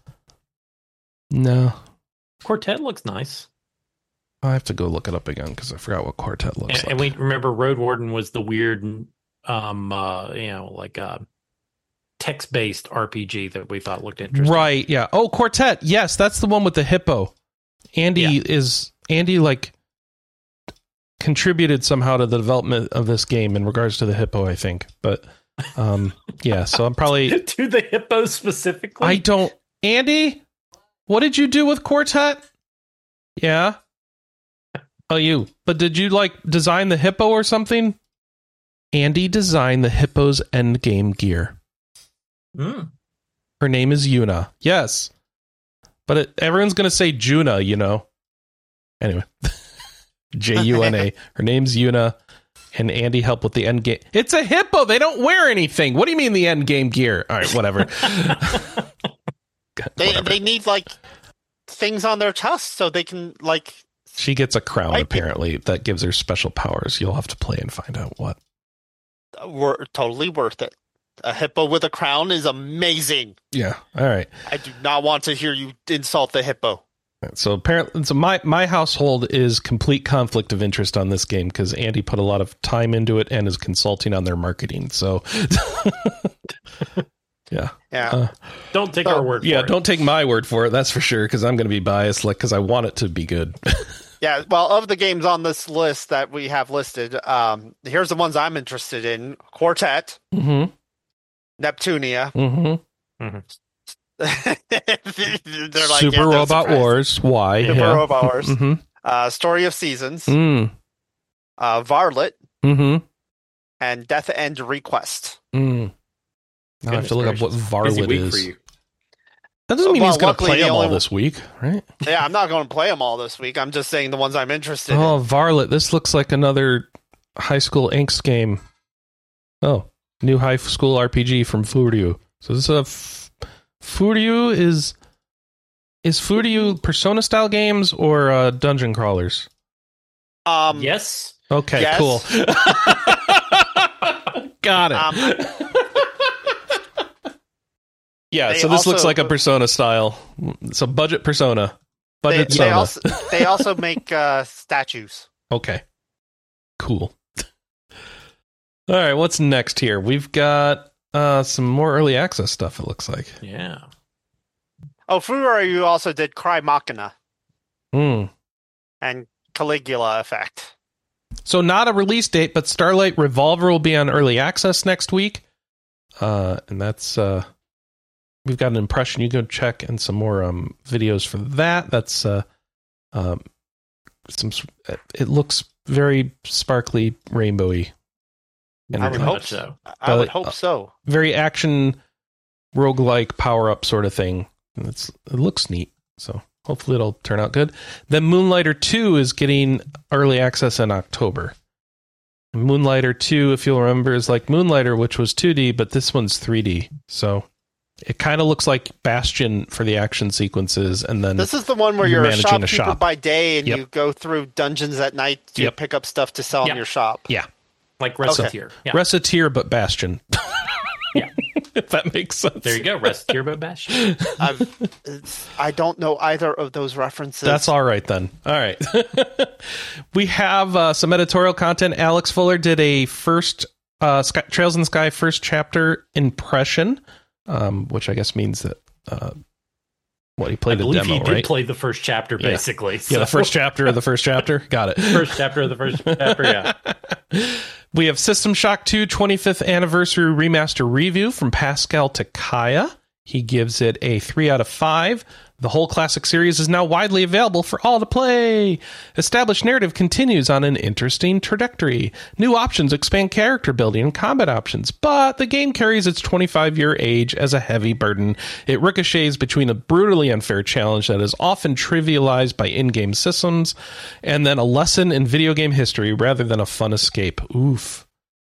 No. Quartet looks nice. I have to go look it up again because I forgot what Quartet looks And, like. and we remember Road Warden was the weird, um, uh, you know, like uh, text-based R P G that we thought looked interesting. Right, yeah. Oh, Quartet. Yes, that's the one with the hippo. Andy Yeah. is Andy like contributed somehow to the development of this game in regards to the hippo, I think. But um yeah, so I'm probably To the hippo specifically? I don't Andy, what did you do with Quartet? Yeah. Oh, you. But did you like design the hippo or something? Andy designed the hippo's endgame gear. Mm. Her name is Yuna. Yes. But it, everyone's going to say Juna, you know. Anyway. J U N A. Her name's Yuna. And Andy helped with the end game. It's a hippo. They don't wear anything. What do you mean the end game gear? All right, whatever. They Whatever. they need like things on their chest so they can like. She gets a crown, Right. apparently, that gives her special powers. You'll have to play and find out what. Were totally worth it. A hippo with a crown is amazing. Yeah. All right. I do not want to hear you insult the hippo. So apparently, so my, my household is complete conflict of interest on this game because Andy put a lot of time into it and is consulting on their marketing. So, yeah. Yeah. Uh, Don't take Oh, our word yeah, for it. don't take my word for it. That's for sure because I'm going to be biased, like because I want it to be good. Yeah, well, of the games on this list that we have listed, um, here's the ones I'm interested in: Quartet, Mm-hmm. Neptunia. Mm-hmm. They're like, Super yeah, those Robot are Wars. Why? Super yeah. Robot Wars. Mm-hmm. Uh, Story of Seasons, Mm. uh, Varlet, Mm-hmm. and Death End Request. Mm. Now I have to look up what Busy Varlet week is. for you. That doesn't mean Well, he's going to luckily play the them all only- this week, right? Yeah, I'm not going to play them all this week. I'm just saying the ones I'm interested Oh, in. Varlet. This looks like another high school angst game. Oh, new high school R P G from Furyu. So this is a f- Furyu is is Furyu Persona style games or uh, dungeon crawlers? Um, Yes. Okay, Yes. cool. Got it. Um, yeah, they so this looks also- like a Persona style. It's a budget Persona. they, Budget they Sona. also they also make uh, statues. Okay. Cool. All right, what's next here? We've got uh, some more early access stuff, it looks like. Yeah. Oh, Furyu also did Cry Machina Hmm. and Caligula Effect. So not a release date, but Starlight Revolver will be on early access next week. Uh, and that's... Uh, we've got an impression. You go check and some more um, videos for that. That's... Uh, um, some. It looks very sparkly, rainbowy. I would Very hope much so. I would But, hope uh, so. Very action, roguelike, power-up sort of thing. And it's, it looks neat. So hopefully it'll turn out good. Then Moonlighter two is getting early access in October. Moonlighter two, if you'll remember, is like Moonlighter, which was two D, but this one's three D. So it kind of looks like Bastion for the action sequences. And then This is the one where you're you're, a managing a shopkeeper shop. by day and Yep. you go through dungeons at night to Yep. pick up stuff to sell Yep. in your shop. yeah, Like Reciteer. Yeah. Reciteer, but Bastion. Yeah. If that makes sense. There you go. Reciteer but Bash. I've, it's, I don't know either of those references. That's all right then. All right. We have uh, some editorial content. Alex Fuller did a first uh, Sky, Trails in the Sky first chapter impression, um, which I guess means that uh, what he I played a believe demo, he did right? play the first chapter, Yeah. basically. Yeah, the so- first chapter of the first chapter. Got it. first chapter of the first chapter, yeah. We have System Shock two twenty-fifth Anniversary Remaster Review from Pascal Takaya. He gives it a three out of five. The whole classic series is now widely available for all to play. Established narrative continues on an interesting trajectory. New options expand character building and combat options, but the game carries its twenty-five-year age as a heavy burden. It ricochets between a brutally unfair challenge that is often trivialized by in-game systems, and then a lesson in video game history rather than a fun escape. Oof.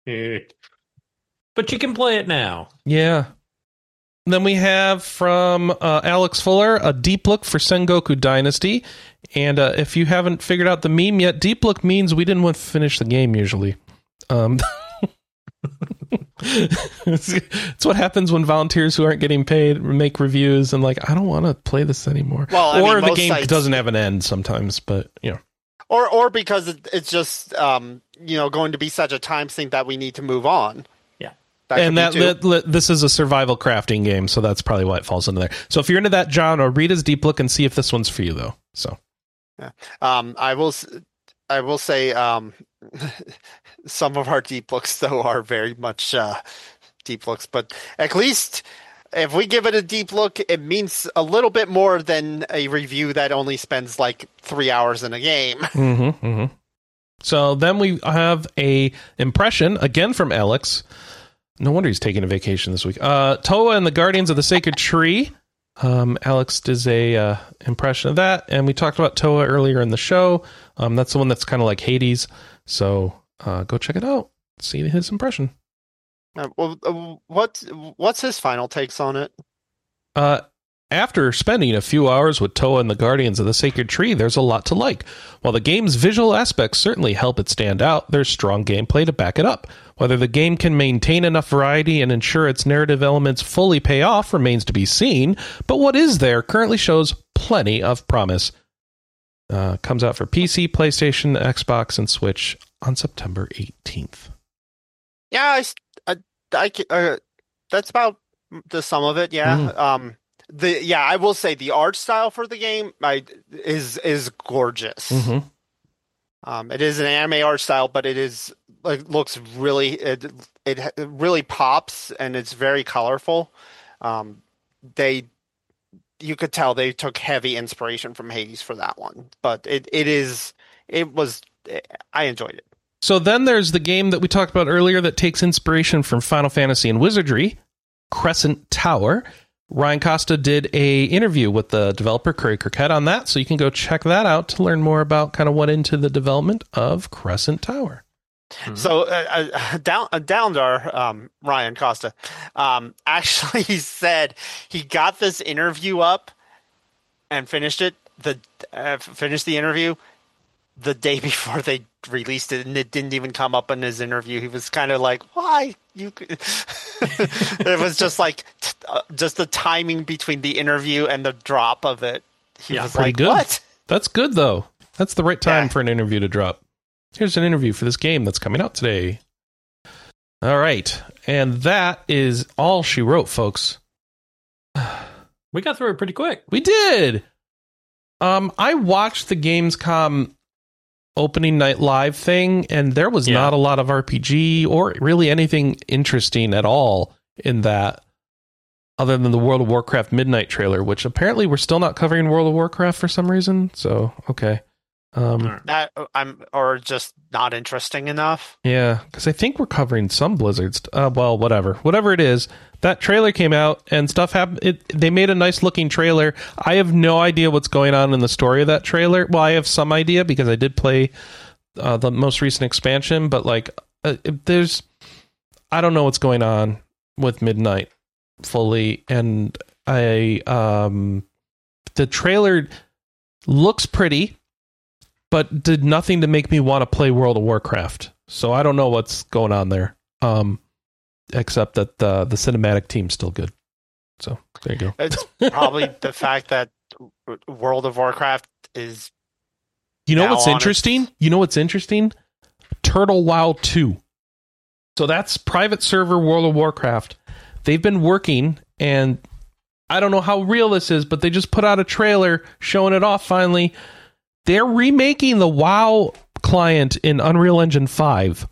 But you can play it now. Yeah. Then we have from uh, Alex Fuller, a deep look for Sengoku Dynasty. And uh, if you haven't figured out the meme yet, deep look means we didn't want to finish the game usually. Um, it's, it's what happens when volunteers who aren't getting paid make reviews and like, I don't want to play this anymore. Well, I or mean, the most game sites- doesn't have an end sometimes, but you know. Or or because it, it's just um, you know going to be such a time sink that we need to move on. Yeah. That And could be that, too. that, this is a survival crafting game, so that's probably why it falls into there. So if you're into that genre, read his deep look and see if this one's for you, though. So Um, I will s- I will say um, some of our deep looks though are very much uh, deep looks, but at least if we give it a deep look, it means a little bit more than a review that only spends like three hours in a game. Mm-hmm, mm-hmm. So then we have a impression again from Alex. No wonder he's taking a vacation this week. Uh, Toa and the Guardians of the Sacred Tree. Um, Alex does a uh, impression of that, and we talked about Toa earlier in the show. Um, that's the one that's kind of like Hades. So uh, go check it out. See his impression. Uh, well, uh, what what's his final takes on it? Uh, after spending a few hours with Toa and the Guardians of the Sacred Tree, there's a lot to like. While the game's visual aspects certainly help it stand out, there's strong gameplay to back it up. Whether the game can maintain enough variety and ensure its narrative elements fully pay off remains to be seen, but what is there currently shows plenty of promise. Uh, comes out for P C, PlayStation, Xbox, and Switch on September eighteenth. Yeah, I, s- I- I ca- uh, that's about the sum of it. Yeah. Mm. Um, the yeah, I will say the art style for the game I, is is gorgeous. Mm-hmm. Um, it is an anime art style, but it is like looks really it it really pops and it's very colorful. Um, they you could tell they took heavy inspiration from Hades for that one, but it it is it was I enjoyed it. So then there's the game that we talked about earlier that takes inspiration from Final Fantasy and Wizardry, Crescent Tower. Ryan Costa did a interview with the developer Curry Croquette on that, so you can go check that out to learn more about kind of what into the development of Crescent Tower. Mm-hmm. So uh, uh, down uh, Downdar, um, Ryan Costa, um, actually he said he got this interview up and finished it the uh, finished the interview the day before they released it, and it didn't even come up in his interview. He was kind of like, "Why you?" It was just like t- uh, just the timing between the interview and the drop of it. He yeah, was pretty like, good. "What?" That's good though. That's the right time Yeah. for an interview to drop. Here's an interview for this game that's coming out today. All right, and that is all she wrote, folks. We got through it pretty quick. We did. Um, I watched the Gamescom opening night live thing, and there was Yeah. not a lot of R P G or really anything interesting at all in that, other than the World of Warcraft Midnight trailer, which apparently we're still not covering World of Warcraft for some reason. So, okay. Um, Alright. That I'm or just not interesting enough. yeah, because I think we're covering some Blizzards. Uh, well, whatever. Whatever it is, that trailer came out and stuff happened. It, they made a nice looking trailer. I have no idea what's going on in the story of that trailer. Well, I have some idea because I did play uh, the most recent expansion, but like, uh, there's, I don't know what's going on with Midnight fully. And I, um, the trailer looks pretty, but did nothing to make me want to play World of Warcraft. So I don't know what's going on there. Um, except that the the cinematic team's still good. So there you go. It's probably the fact that World of Warcraft is. You know now what's on interesting? its- You know what's interesting? Turtle WoW two. So that's private server World of Warcraft. They've been working, and I don't know how real this is, but they just put out a trailer showing it off finally. They're remaking the WoW client in Unreal Engine five.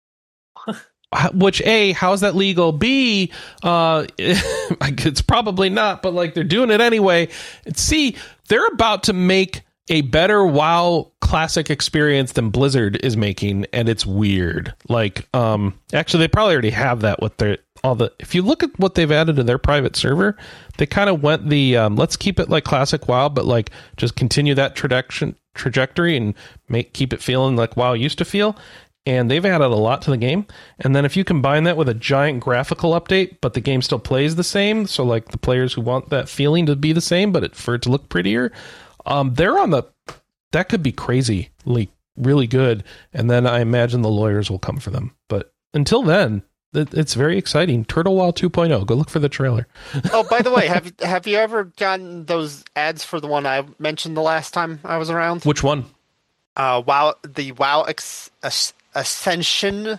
Which, A, how's that legal? B, uh, it's probably not, but like they're doing it anyway. And C, they're about to make a better WoW classic experience than Blizzard is making, and it's weird. Like, um, actually, they probably already have that with their all the. If you look at what they've added to their private server, they kind of went the um, let's keep it like classic WoW, but like just continue that trajectory trajectory and make keep it feeling like WoW used to feel. And they've added a lot to the game. And then if you combine that with a giant graphical update, but the game still plays the same, so like the players who want that feeling to be the same, but it, for it to look prettier, um, they're on the... That could be crazy, like really good. And then I imagine the lawyers will come for them. But until then, it, it's very exciting. Turtle WoW two point oh. Go look for the trailer. Oh, by the way, have have you ever gotten those ads for the one I mentioned the last time I was around? Which one? Uh, WoW, the WoW ex- As- Ascension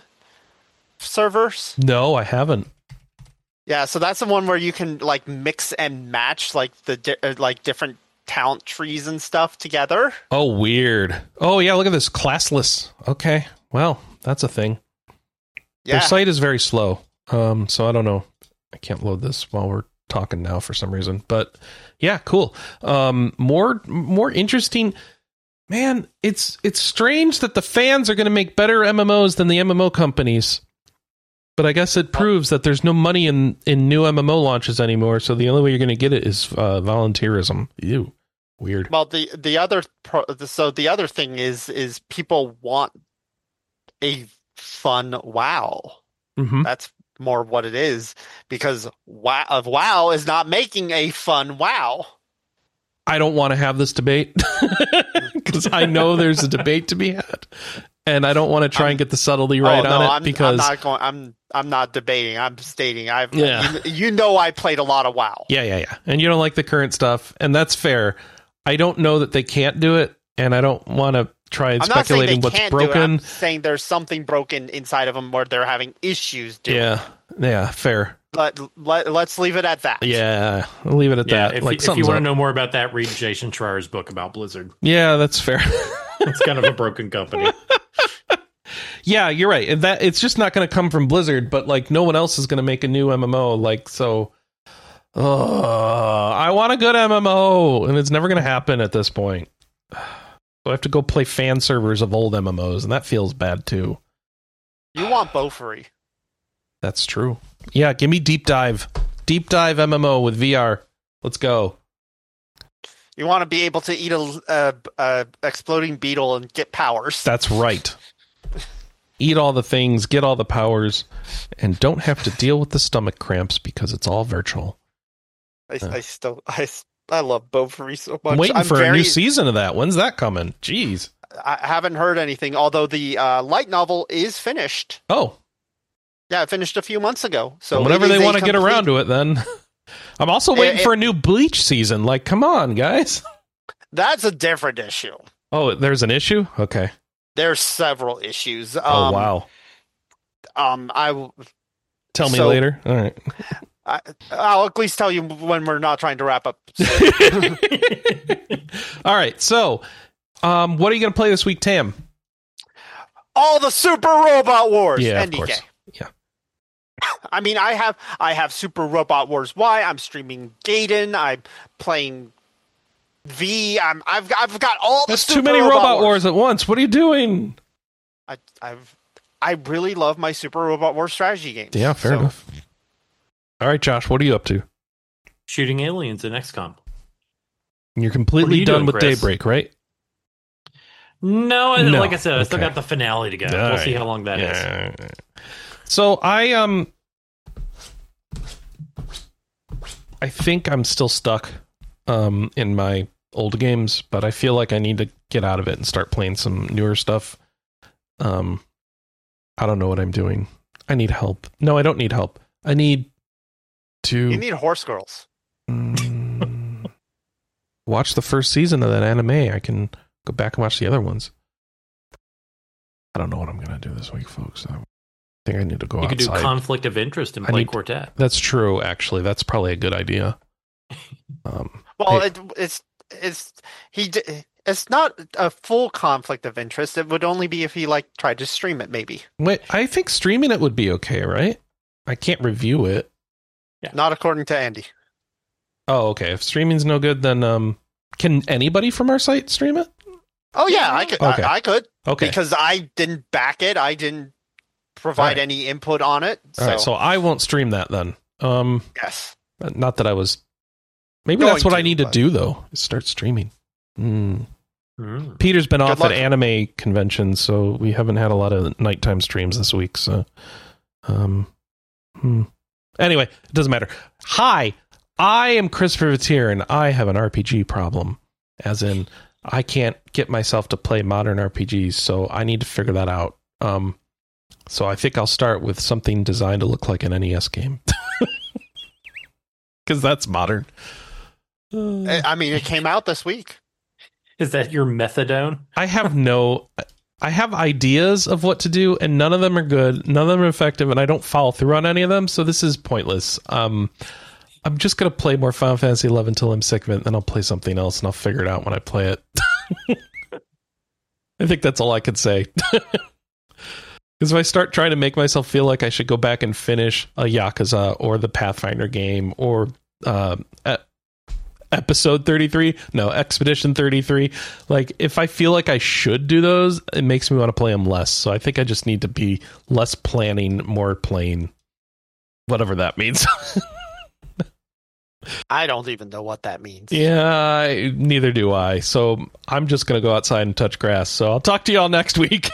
servers. No, I haven't. Yeah, so that's the one where you can like mix and match like the di- uh, like different talent trees and stuff together. Oh, weird. Oh, yeah, look at this. Classless. Okay. Well, that's a thing. Yeah. Their site is very slow. Um, so I don't know. I can't load this while we're talking now for some reason. But yeah, cool. Um, more more interesting. Man, it's it's strange that the fans are going to make better M M Os than the M M O companies. But I guess it proves that there's no money in, in new M M O launches anymore, so the only way you're going to get it is uh, volunteerism. Ew. Weird. Well, the the other pro- so the other thing is is people want a fun WoW. Mm-hmm. That's more what it is because WoW of WoW is not making a fun WoW. I don't want to have this debate because I know there's a debate to be had, and I don't want to try I'm, and get the subtlety right oh, no, on it I'm, because I'm not going. I'm I'm not debating. I'm stating. I've Yeah. you, you know I played a lot of WoW. yeah, yeah, yeah, and you don't like the current stuff, and that's fair. I don't know that they can't do it, and I don't want to try and I'm not saying speculate they in what's can't do it. broken. I'm saying there's something broken inside of them where they're having issues doing. Yeah, yeah, fair. Let, let let's leave it at that. Yeah, I'll leave it at Yeah, that. if, like if you something's want to up. know more about that, read Jason Schreier's book about Blizzard. Yeah, that's fair. It's kind of a broken company. Yeah, you're right. And that it's just not going to come from Blizzard, but like no one else is going to make a new M M O. Like so, uh, I want a good M M O, and it's never going to happen at this point. So I have to go play fan servers of old M M Os, and that feels bad too. You want Beaufry. That's true. Yeah, give me Deep Dive. Deep Dive M M O with V R. Let's go. You want to be able to eat a, a, a exploding beetle and get powers. That's right. Eat all the things, get all the powers, and don't have to deal with the stomach cramps because it's all virtual. I, uh, I still, I, I love Beaufry so much. I'm waiting I'm for very, a new season of that. When's that coming? Jeez. I haven't heard anything, although the uh, light novel is finished. Oh. Yeah, it finished a few months ago. So well, whenever they want to complete... get around to it, then. I'm also waiting it, it, for a new Bleach season. Like, come on, guys. That's a different issue. Oh, there's an issue? Okay. There's several issues. Um, oh, wow. Um, I will tell me so, later. All right. I, I'll at least tell you when we're not trying to wrap up. All right. So, um, what are you going to play this week, Tam? All the Super Robot Wars. Yeah, N D K. of course. Yeah. I mean, I have I have Super Robot Wars Y. I'm streaming Gaiden. I'm playing V. I'm I've I've got all the That's Super too many Robot, Robot Wars. Wars at once. What are you doing? I I've I really love my Super Robot Wars strategy games. Yeah, fair so. enough. All right, Josh, what are you up to? Shooting aliens in X COM. You're completely you done doing, with Chris? Daybreak, right? No, No. like I said, I still Okay. got the finale to go. All we'll right. see how long that is. yeah. So I um I think I'm still stuck um in my old games, but I feel like I need to get out of it and start playing some newer stuff. Um I don't know what I'm doing. I need help. No, I don't need help. I need to You need horse girls. mm, watch the first season of that anime. I can go back and watch the other ones. I don't know what I'm going to do this week, folks. I think I need to go You could outside. do conflict of interest and I play need- Quartet. That's true, actually. That's probably a good idea. Um, Well, hey, it, it's it's he. d- It's not a full conflict of interest. It would only be if he like tried to stream it, maybe. wait, I think streaming it would be okay, right? I can't review it. Not according to Andy. Oh, okay. If streaming's no good, then um, can anybody from our site stream it? Oh yeah, I could. Okay. I, I could Okay. because I didn't back it. I didn't provide All right. any input on it. So, All right, so I won't stream that then. Um, yes, not that I was. Maybe Going that's what I to, need to but- do though. Is start streaming. Hmm. Mm. Peter's been Good off luck. at anime conventions, so we haven't had a lot of nighttime streams this week. So, um, hmm. Anyway, it doesn't matter. Hi, I am Christopher Vatier, and I have an R P G problem. As in, I can't get myself to play modern R P Gs, so I need to figure that out. Um, so I think I'll start with something designed to look like an N E S game, because that's modern. Uh, I I mean it came out this week. Is that your methadone? I have no, I have ideas of what to do, and none of them are good. None of them are effective, and I don't follow through on any of them. So this is pointless. Um, I'm just gonna play more Final Fantasy eleven until I'm sick of it. Then I'll play something else, and I'll figure it out when I play it. I think that's all I could say. Because if I start trying to make myself feel like I should go back and finish a Yakuza or the Pathfinder game or uh, e- Episode thirty-three, no, Expedition thirty-three, like if I feel like I should do those, it makes me want to play them less. So I think I just need to be less planning, more playing, whatever that means. I don't even know what that means. Yeah, I, neither do I. So I'm just going to go outside and touch grass. So I'll talk to y'all next week.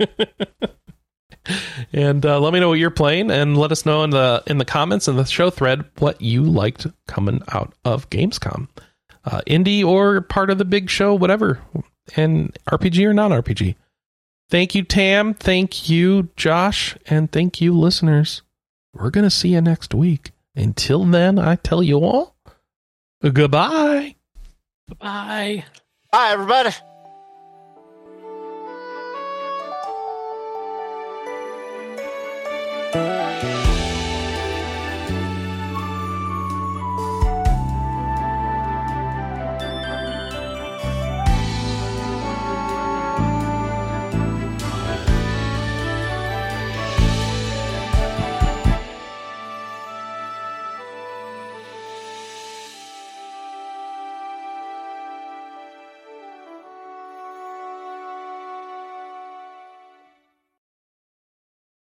And uh, let me know what you're playing, and let us know in the in the comments in the show thread what you liked coming out of Gamescom, uh, indie or part of the big show, whatever, and R P G or non R P G. Thank you, Tam. Thank you, Josh, and thank you, listeners. We're gonna see you next week. Until then, I tell you all, goodbye. Bye. Bye, everybody.